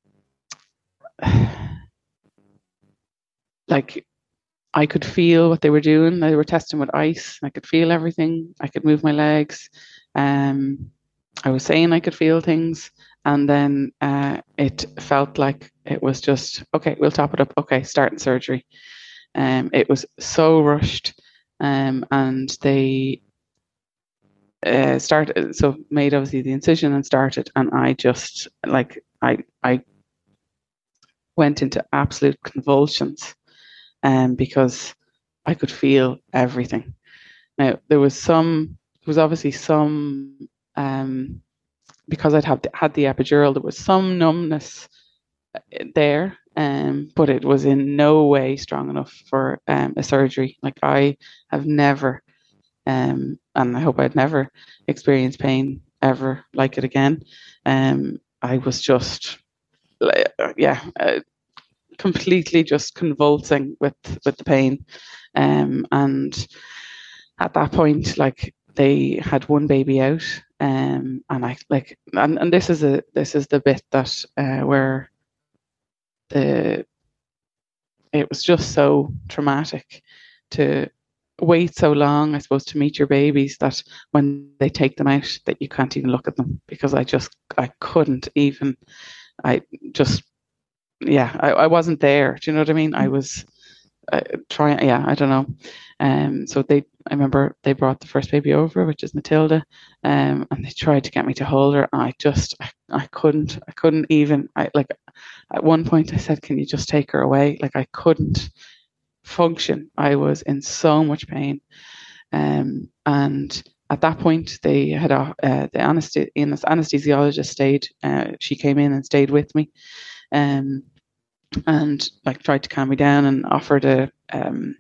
like, I could feel what they were doing. They were testing with ice. I could feel everything. I could move my legs. Um, I was saying I could feel things, and then uh, it felt like it was just, okay, we'll top it up. Okay, starting surgery. Um, it was so rushed, um, and they uh, started, so made obviously the incision and started, and I just like I I went into absolute convulsions, um, because I could feel everything. Now there was some, there was obviously some, um, because I'd have had the epidural, there was some numbness there, um, but it was in no way strong enough for um, a surgery. Like I have never, um, and I hope I'd never experience pain ever like it again. Um, I was just, yeah, uh, completely just convulsing with with the pain, um, and at that point, like they had one baby out, um, and I like, and, and this is a this is the bit that uh, where the it was just so traumatic to wait so long, I suppose, to meet your babies, that when they take them out, that you can't even look at them, because I just I couldn't even, I just yeah I, I wasn't there. Do you know what I mean? I was uh, trying, yeah, I don't know. Um, so they, I remember they brought the first baby over, which is Matilda, um, and they tried to get me to hold her. And I just, I, I couldn't, I couldn't even, I like, at one point I said, can you just take her away? Like I couldn't function. I was in so much pain. Um, and at that point they had a, uh, the anesthe- anesthesiologist stayed, uh, she came in and stayed with me. Um, and like tried to calm me down and offered a, um,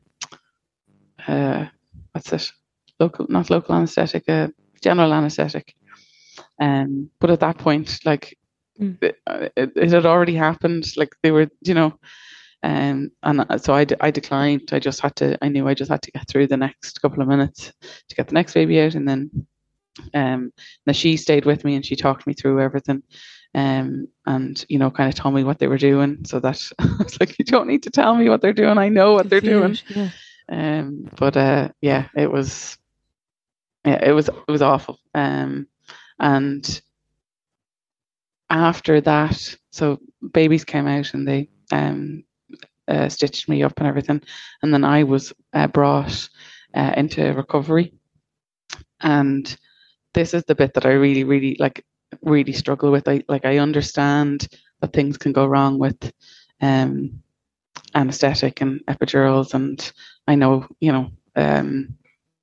uh, what's it? Local, not local anesthetic, uh, general anesthetic. Um, but at that point, like mm. it, it, it had already happened. Like they were, you know, um, and so I, I declined. I just had to. I knew I just had to get through the next couple of minutes to get the next baby out, and then, um, now she stayed with me and she talked me through everything. Um, and you know, kind of told me what they were doing, so that I was like, you don't need to tell me what they're doing. I know what they're doing. Yeah. Um, but uh, yeah, it was, yeah, it was, it was awful. Um, and after that, so babies came out and they um uh, stitched me up and everything, and then I was uh, brought uh, into recovery. And this is the bit that I really, really like, really struggle with. I like, I understand that things can go wrong with um anesthetic and epidurals, and I know, you know, um,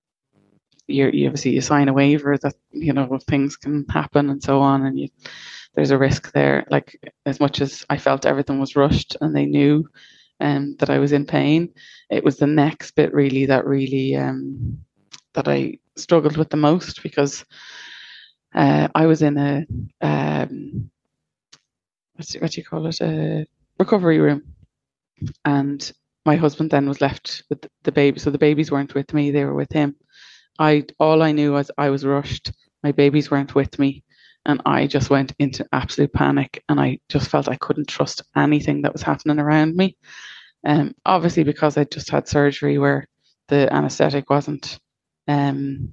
you you obviously you sign a waiver that, you know, things can happen and so on, and you, there's a risk there. Like as much as I felt everything was rushed and they knew um, that I was in pain, it was the next bit really that really um, that I struggled with the most, because uh, I was in a um, what's what do you call it, a recovery room. And my husband then was left with the baby. So the babies weren't with me, they were with him. I all I knew was I was rushed. My babies weren't with me. And I just went into absolute panic. And I just felt I couldn't trust anything that was happening around me. Um, obviously, because I just had surgery where the anaesthetic wasn't um,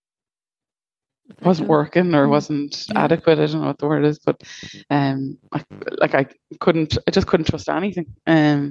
wasn't working or wasn't yeah. adequate. I don't know what the word is, but um, I, like I couldn't, I just couldn't trust anything. Um,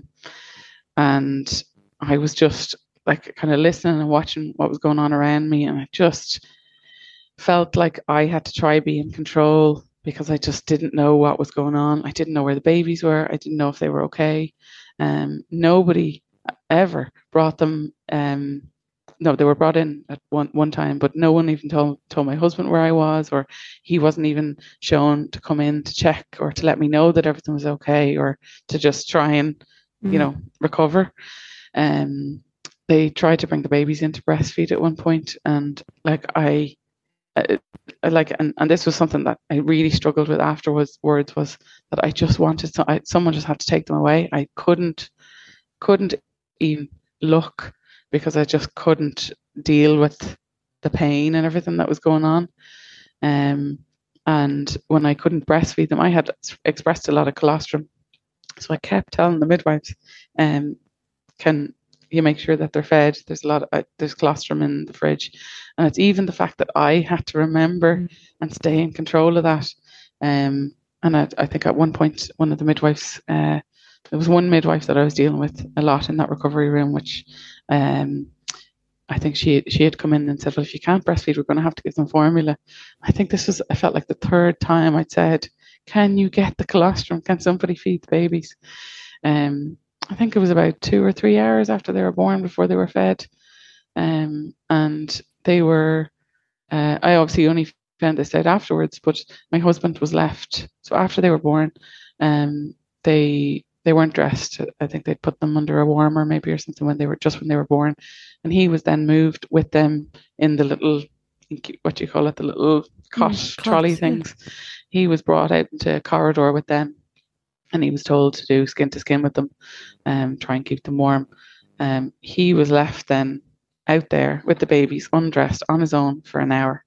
and I was just like kind of listening and watching what was going on around me, and I just felt like I had to try be in control, because I just didn't know what was going on. I didn't know where the babies were. I didn't know if they were okay. Um, nobody ever brought them. Um, No, they were brought in at one one time, but no one even told told my husband where I was, or he wasn't even shown to come in to check or to let me know that everything was okay, or to just try and, mm. you know, recover. Um, they tried to bring the babies in to breastfeed at one point, and like I, I, I like, and, and this was something that I really struggled with afterwards. Words was that I just wanted to, I, someone just had to take them away. I couldn't couldn't even look, because I just couldn't deal with the pain and everything that was going on. Um, and when I couldn't breastfeed them, I had expressed a lot of colostrum. So I kept telling the midwives, um, can, you make sure that they're fed. There's a lot of, uh, there's colostrum in the fridge, and it's even the fact that I had to remember mm. and stay in control of that. Um, and I, I think at one point, one of the midwives, uh, there was one midwife that I was dealing with a lot in that recovery room, which um, I think she she had come in and said, well, if you can't breastfeed, we're going to have to give them formula. I think this was, I felt like the third time I'd said, can you get the colostrum? Can somebody feed the babies? Um, I think it was about two or three hours after they were born before they were fed. Um, and they were, uh, I obviously only found this out afterwards, but my husband was left. So after they were born, um, they they weren't dressed. I think they'd put them under a warmer maybe or something when they were, just when they were born. And he was then moved with them in the little, what do you call it, the little cot mm, trolley cots, things. Yeah. He was brought out into a corridor with them, and he was told to do skin to skin with them, um, try and keep them warm. Um, he was left then out there with the babies, undressed, on his own for an hour.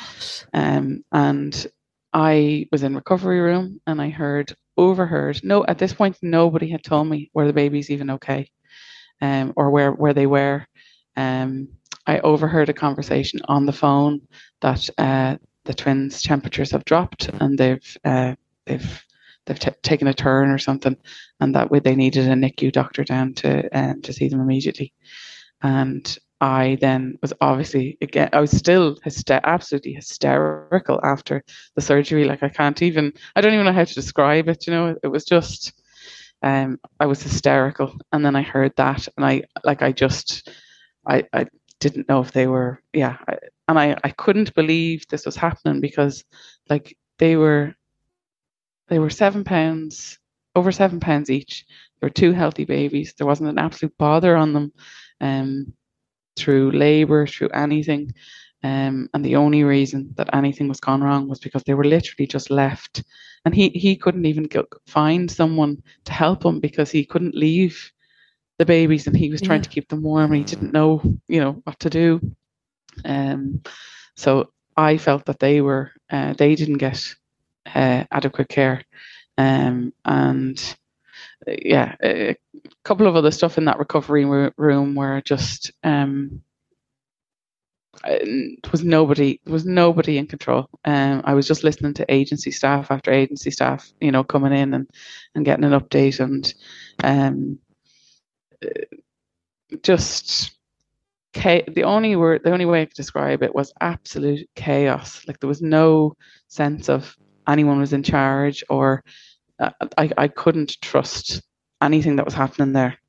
Um, and I was in recovery room, and I heard, overheard, no, at this point, nobody had told me were the babies even okay, um, or where, where they were. Um, I overheard a conversation on the phone that uh, the twins' temperatures have dropped, and they've uh, they've they've t- taken a turn or something, and that way they needed a N I C U doctor down to um, to see them immediately. And I then was obviously, again, I was still hyster- absolutely hysterical after the surgery. Like I can't even, I don't even know how to describe it. You know, it was just, um, I was hysterical. And then I heard that, and I like I just, I I didn't know if they were, yeah, I, and I I couldn't believe this was happening, because like they were. They were seven pounds, over seven pounds each. They were two healthy babies. There wasn't an absolute bother on them um, through labour, through anything. Um, and the only reason that anything was gone wrong was because they were literally just left. And he, he couldn't even go find someone to help him, because he couldn't leave the babies, and he was trying yeah. to keep them warm, and he didn't know, you know, what to do. Um, so I felt that they were, uh, they didn't get Uh, adequate care, um, and uh, yeah, a, a couple of other stuff in that recovery w- room were just um, it was nobody, it was nobody in control. Um, I was just listening to agency staff after agency staff, you know, coming in and, and getting an update, and um, just cha- the only word, the only way I could describe it was absolute chaos. Like there was no sense of anyone was in charge, or uh, I, I couldn't trust anything that was happening there.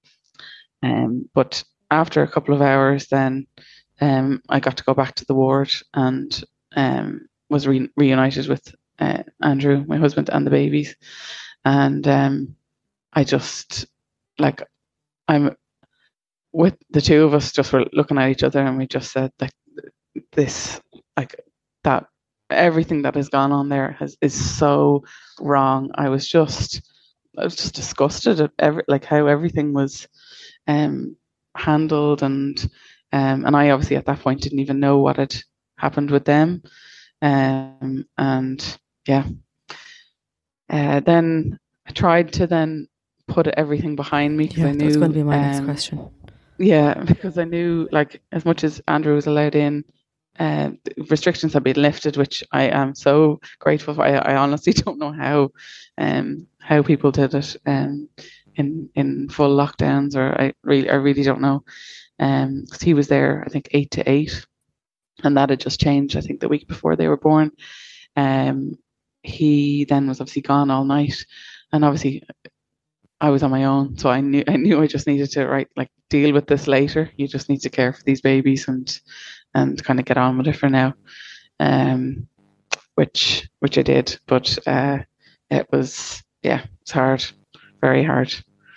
Um, but after a couple of hours, then um, I got to go back to the ward, and um, was re- reunited with uh, Andrew, my husband, and the babies. And um, I just, like, I'm with the two of us, just were looking at each other, and we just said that this, like, that everything that has gone on there has is so wrong. I was just, I was just disgusted at every, like how everything was um, handled, and um, and I obviously at that point didn't even know what had happened with them, um, and yeah. Uh, then I tried to then put everything behind me, because yeah, I knew that's going to be my um, next question. Yeah, because I knew, like, as much as Andrew was allowed in, uh, restrictions had been lifted, which I am so grateful for. I, I honestly don't know how, um, how people did it, um, in in full lockdowns, or I really, I really don't know, um, because he was there, I think eight to eight, and that had just changed, I think, the week before they were born. Um, he then was obviously gone all night, and obviously I was on my own, so I knew I knew I just needed to right like deal with this later. You just need to care for these babies and and kind of get on with it for now, um, which which I did. But uh, it was yeah, it's hard, very hard.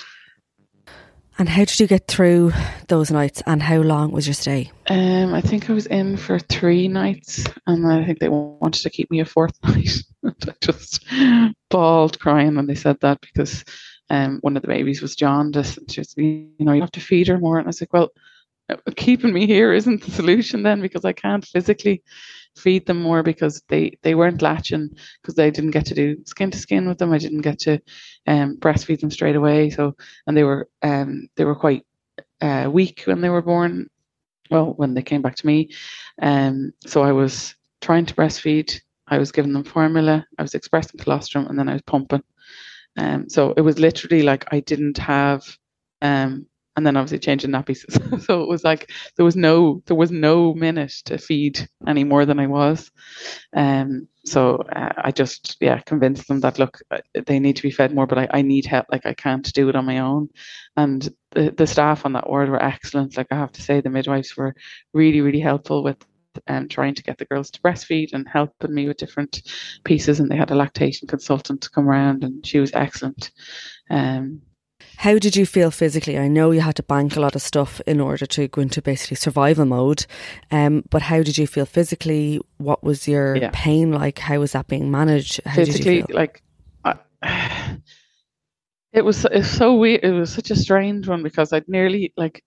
And how did you get through those nights? And how long was your stay? Um, I think I was in for three nights, and I think they wanted to keep me a fourth night. I just bawled crying when they said that, because um, one of the babies was jaundice, and she was, you know, you have to feed her more. And I was like, well, keeping me here isn't the solution then, because I can't physically feed them more, because they, they weren't latching, because they didn't get to do skin to skin with them. I didn't get to um, breastfeed them straight away. So, and they were um, they were quite uh, week when they were born. Well, when they came back to me. Um, so I was trying to breastfeed. I was giving them formula. I was expressing colostrum, and then I was pumping. Um, so it was literally like I didn't have, um, and then obviously changing nappies. So it was like there was no there was no minute to feed any more than I was. Um, so uh, I just yeah convinced them that look, uh, they need to be fed more, but I, I need help. Like I can't do it on my own. And the the staff on that ward were excellent. Like I have to say, the midwives were really really helpful with um, trying to get the girls to breastfeed and helping me with different pieces. And they had a lactation consultant to come around, and she was excellent. Um, How did you feel physically? I know you had to bank a lot of stuff in order to go into basically survival mode, um, but how did you feel physically? What was your Yeah. pain like? How was that being managed? How physically, did you feel? like I, it was it's so weird. It was such a strange one because I'd nearly like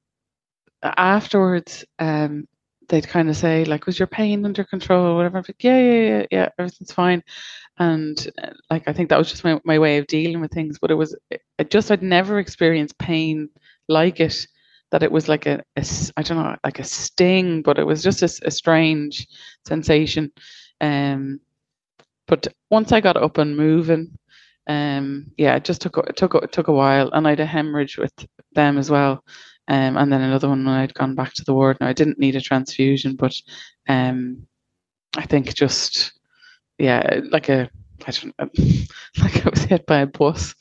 afterwards, um, they'd kind of say like, "Was your pain under control?" or whatever. I'm like, yeah, yeah, yeah, yeah, everything's fine. And uh, like I think that was just my, my way of dealing with things. But it was it just I'd never experienced pain like it. That it was like a, a s- I don't know, like a sting, but it was just a, a strange sensation. Um, but once I got up and moving, um, yeah, it just took a- it took a- it took a while, and I had a hemorrhage with them as well. Um, and then another one when I'd gone back to the ward. Now I didn't need a transfusion, but um, I think just yeah, like a I don't know, like I was hit by a bus.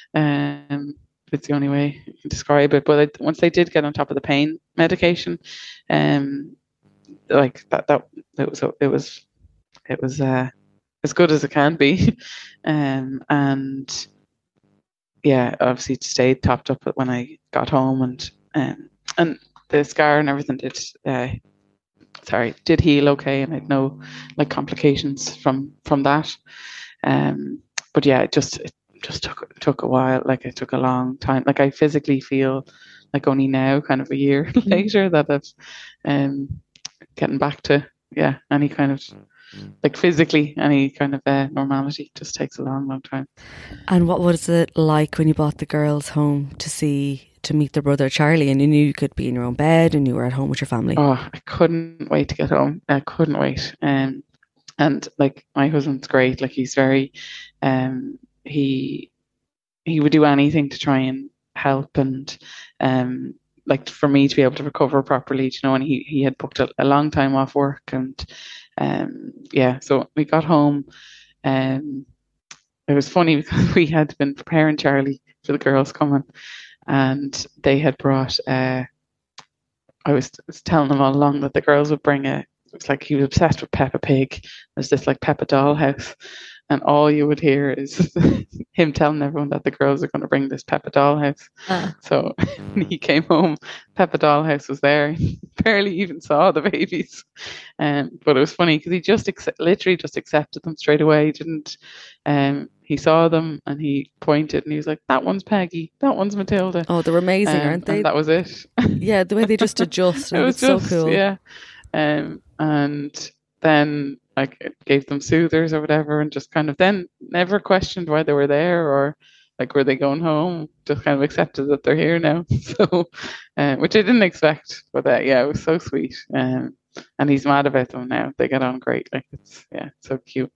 Um, it's the only way I can describe it. But I, once they did get on top of the pain medication, um, like that that it was it was it was uh as good as it can be. Um, and yeah, obviously it stayed topped up when I got home, and um, and the scar and everything did uh, sorry did heal okay, and I had no like complications from from that. Um, but yeah, it just it just took took a while. Like it took a long time. Like I physically feel like only now, kind of a year later, that I've um getting back to yeah any kind of like physically any kind of uh, normality just takes a long long time. And what was it like when you brought the girls home to see to meet their brother Charlie, and you knew you could be in your own bed and you were at home with your family? Oh, I couldn't wait to get home. I couldn't wait. Um, and like my husband's great. Like he's very, um, he he would do anything to try and help, and um, like for me to be able to recover properly, you know. And he he had booked a, a long time off work, and um, yeah. So we got home. Um, it was funny because we had been preparing Charlie for the girls coming, and they had brought. Uh, I was, was telling them all along that the girls would bring a. It was like he was obsessed with Peppa Pig. There's this like Peppa doll house, and all you would hear is him telling everyone that the girls are going to bring this Peppa doll house. Ah. So when he came home, Peppa doll house was there. He barely even saw the babies. Um, but it was funny because he just accept, literally just accepted them straight away. He didn't. Um, he saw them and he pointed and he was like, "That one's Peggy. That one's Matilda." Oh, they're amazing, Um, aren't they? And that was it. Yeah, the way they just adjust. It and was it's so just cool. yeah. Um, and then like gave them soothers or whatever, and just kind of then never questioned why they were there or like were they going home. Just kind of accepted that they're here now. So, uh, which I didn't expect, but uh, yeah, it was so sweet. Um, and he's mad about them now. They get on great. Like it's yeah, so cute.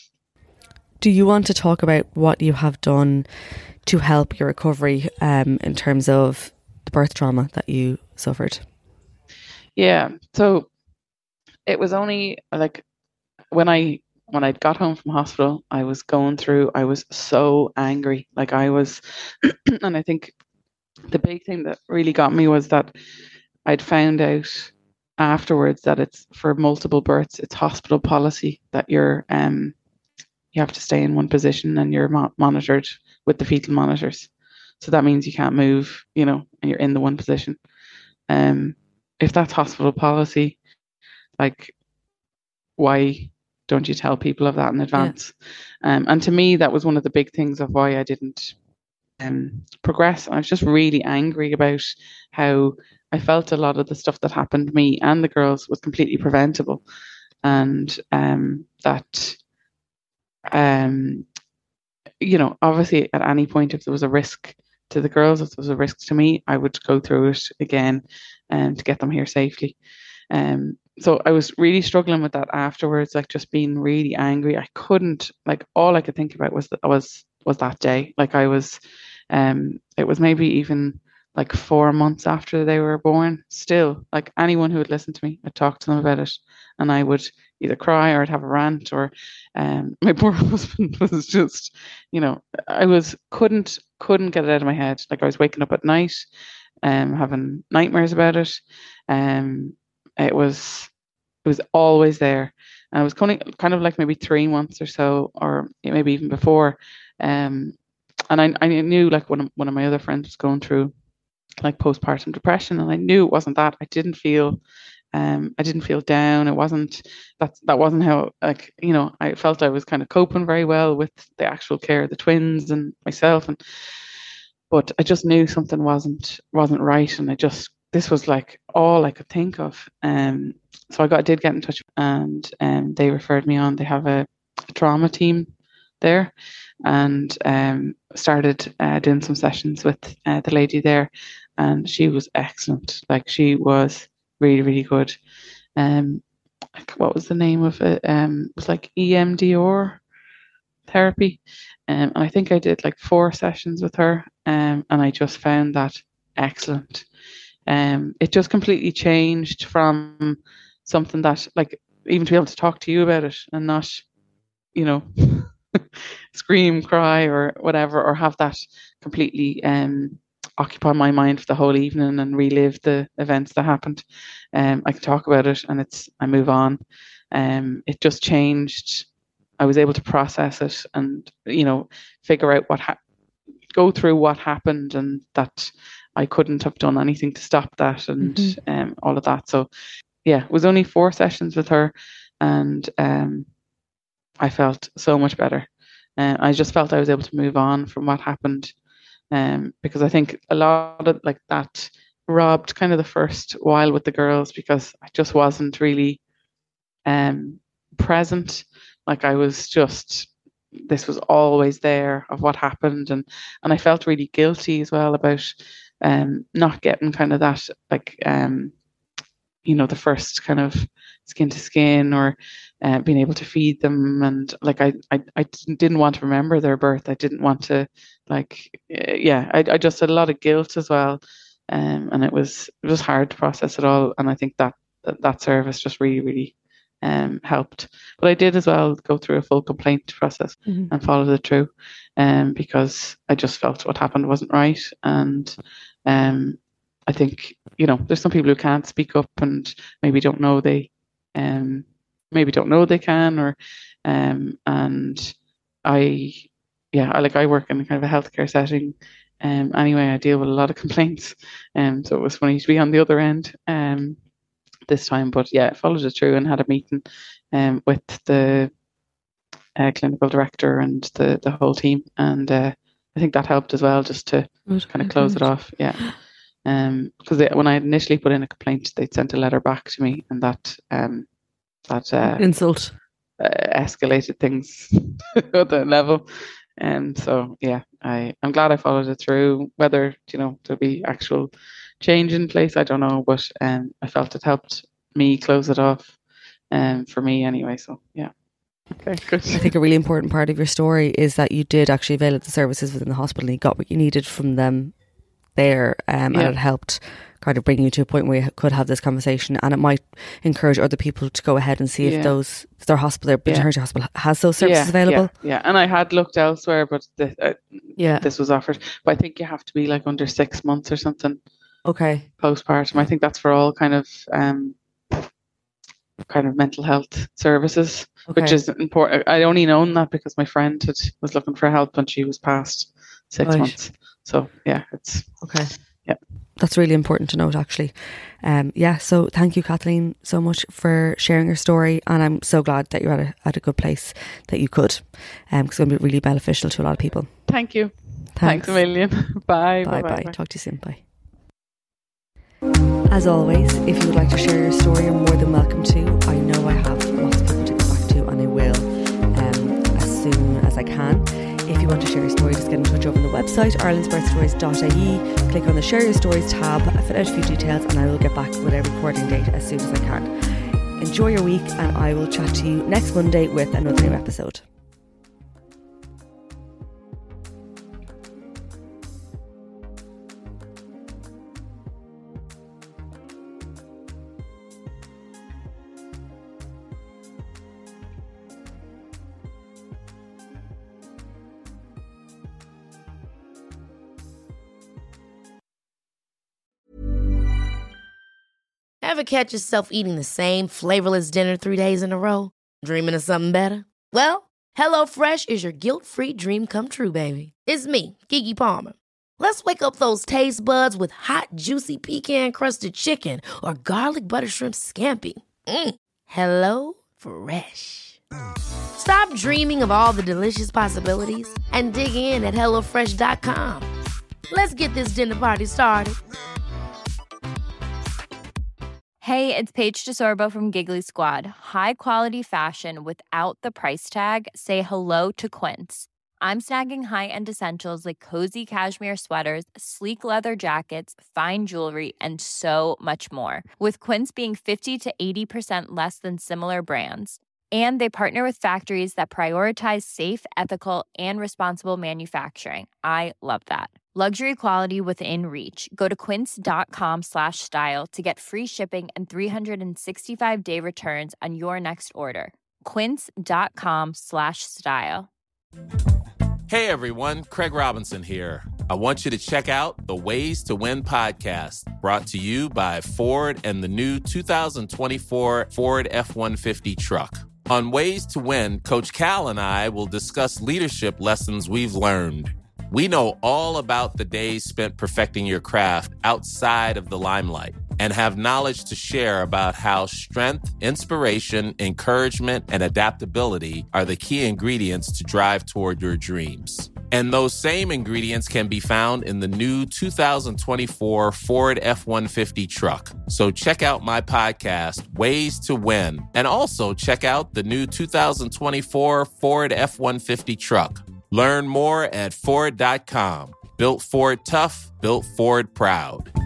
Do you want to talk about what you have done to help your recovery um, in terms of the birth trauma that you suffered? Yeah. So it was only like when I when I got home from hospital, I was going through. I was so angry. Like I was, and I think the big thing that really got me was that I'd found out afterwards that it's for multiple births. It's hospital policy that you're um you have to stay in one position and you're mo- monitored with the fetal monitors. So that means you can't move, you know, and you're in the one position. Um, if that's hospital policy, like, why don't you tell people of that in advance? Yeah. Um, and to me, that was one of the big things of why I didn't um, progress. I was just really angry about how I felt a lot of the stuff that happened to me and the girls was completely preventable. And um, that um, you know, obviously at any point if there was a risk to the girls, it was a risk to me, I would go through it again and um, to get them here safely. Um, so I was really struggling with that afterwards, like just being really angry. I couldn't, like all I could think about was that was was that day. Like I was, um, it was maybe even like four months after they were born. Still, like anyone who would listen to me, I'd talk to them about it, and I would either cry or I'd have a rant. Or um, my poor husband was just, you know, I was couldn't couldn't get it out of my head. Like I was waking up at night, um, having nightmares about it. Um, it was it was always there, and it was kind of kind of like maybe three months or so, or maybe even before. Um, and I I knew like one of, one of my other friends was going through like postpartum depression, and I knew it wasn't that. I didn't feel um I didn't feel down. It wasn't that that wasn't how, like, you know, I felt I was kind of coping very well with the actual care of the twins and myself, and but I just knew something wasn't wasn't right, and I just this was like all I could think of. Um so I got did get in touch, and um they referred me on. They have a, a trauma team there, and um started uh, doing some sessions with uh, the lady there, and she was excellent. Like she was really really good. Um what was the name of it? Um it was like E M D R therapy, um, and I think I did like four sessions with her, um and I just found that excellent. Um it just completely changed from something that, like, even to be able to talk to you about it and not, you know, scream, cry, or whatever, or have that completely um, occupy my mind for the whole evening and relive the events that happened. Um, I can talk about it, and it's I move on. Um, it just changed. I was able to process it, and, you know, figure out what ha- go through what happened, and that I couldn't have done anything to stop that, and mm-hmm. um, all of that. So yeah, it was only four sessions with her, and um, I felt so much better. Uh, I just felt I was able to move on from what happened, um, because I think a lot of like that robbed kind of the first while with the girls, because I just wasn't really um, present. Like I was just, this was always there of what happened, and and I felt really guilty as well about um, not getting kind of that, like, um, you know, the first kind of skin to skin, or uh, being able to feed them, and like I, I I didn't want to remember their birth. I didn't want to, like, uh, yeah, I I just had a lot of guilt as well, um, and it was it was hard to process it all. And I think that that, that service just really really um helped. But I did as well go through a full complaint process, mm-hmm. and followed it through, um, because I just felt what happened wasn't right, and um. I think, you know, there's some people who can't speak up and maybe don't know they, um, maybe don't know they can, or, um, and I, yeah, I like I work in kind of a healthcare setting, um, anyway. I deal with a lot of complaints, um, so it was funny to be on the other end, um, this time. But yeah, I followed it through and had a meeting, um, with the uh, clinical director and the the whole team, and uh, I think that helped as well, just to Good. kind of close it off, yeah. Um, because when I initially put in a complaint, they'd sent a letter back to me, and that um, that uh, insult uh, escalated things at that level. And so, yeah, I I'm glad I followed it through. Whether, you know, there'll be actual change in place, I don't know, but um, I felt it helped me close it off, um, for me anyway. So yeah. Okay, good. I think a really important part of your story is that you did actually avail of the services within the hospital, and you got what you needed from them there, um, yeah. and it helped kind of bring you to a point where you could have this conversation, and it might encourage other people to go ahead and see if yeah. those their hospital, their maternity yeah. hospital has those services yeah, available. Yeah, yeah, and I had looked elsewhere, but the, uh, yeah, this was offered. But I think you have to be like under six months or something. Okay. Postpartum. I think that's for all kind of um, kind of mental health services, okay. which is important. I only known that because my friend had, was looking for help, and she was past six right. months. So yeah, it's okay. Yeah, that's really important to note, actually. Um, yeah. So thank you, Kathleen, so much for sharing your story, and I'm so glad that you're at a at a good place that you could, um, because it's going to be really beneficial to a lot of people. Thank you. Thanks, Thanks a million. Bye. Bye. Bye. Bye. Bye. Talk to you soon. Bye. As always, if you would like to share your story, you're more than welcome to. I know I have lots of people to get back to, and I will, um, as soon as I can. If you want to share your story, just get in touch over on the website, irelands birth stories dot I E. Click on the Share Your Stories tab, fill out a few details, and I will get back with a recording date as soon as I can. Enjoy your week, and I will chat to you next Monday with another new episode. Ever catch yourself eating the same flavorless dinner three days in a row? Dreaming of something better? Well, HelloFresh is your guilt-free dream come true, baby. It's me, Keke Palmer. Let's wake up those taste buds with hot, juicy pecan-crusted chicken or garlic butter shrimp scampi. Mm. Hello Fresh. Stop dreaming of all the delicious possibilities and dig in at hello fresh dot com. Let's get this dinner party started. Hey, it's Paige DeSorbo from Giggly Squad. High quality fashion without the price tag. Say hello to Quince. I'm snagging high-end essentials like cozy cashmere sweaters, sleek leather jackets, fine jewelry, and so much more. With Quince being fifty to eighty percent less than similar brands. And they partner with factories that prioritize safe, ethical, and responsible manufacturing. I love that. Luxury quality within reach. Go to quince.com slash style to get free shipping and three sixty-five day returns on your next order. Quince.com slash style. Hey everyone, Craig Robinson here. I want you to check out the Ways to Win podcast, brought to you by Ford and the new two thousand twenty-four Ford F one fifty truck. On Ways to Win, Coach Cal and I will discuss leadership lessons we've learned. We know all about the days spent perfecting your craft outside of the limelight and have knowledge to share about how strength, inspiration, encouragement, and adaptability are the key ingredients to drive toward your dreams. And those same ingredients can be found in the new two thousand twenty-four Ford F one fifty truck. So check out my podcast, Ways to Win, and also check out the new two thousand twenty-four Ford F one fifty truck. Learn more at Ford dot com. Built Ford tough, built Ford proud.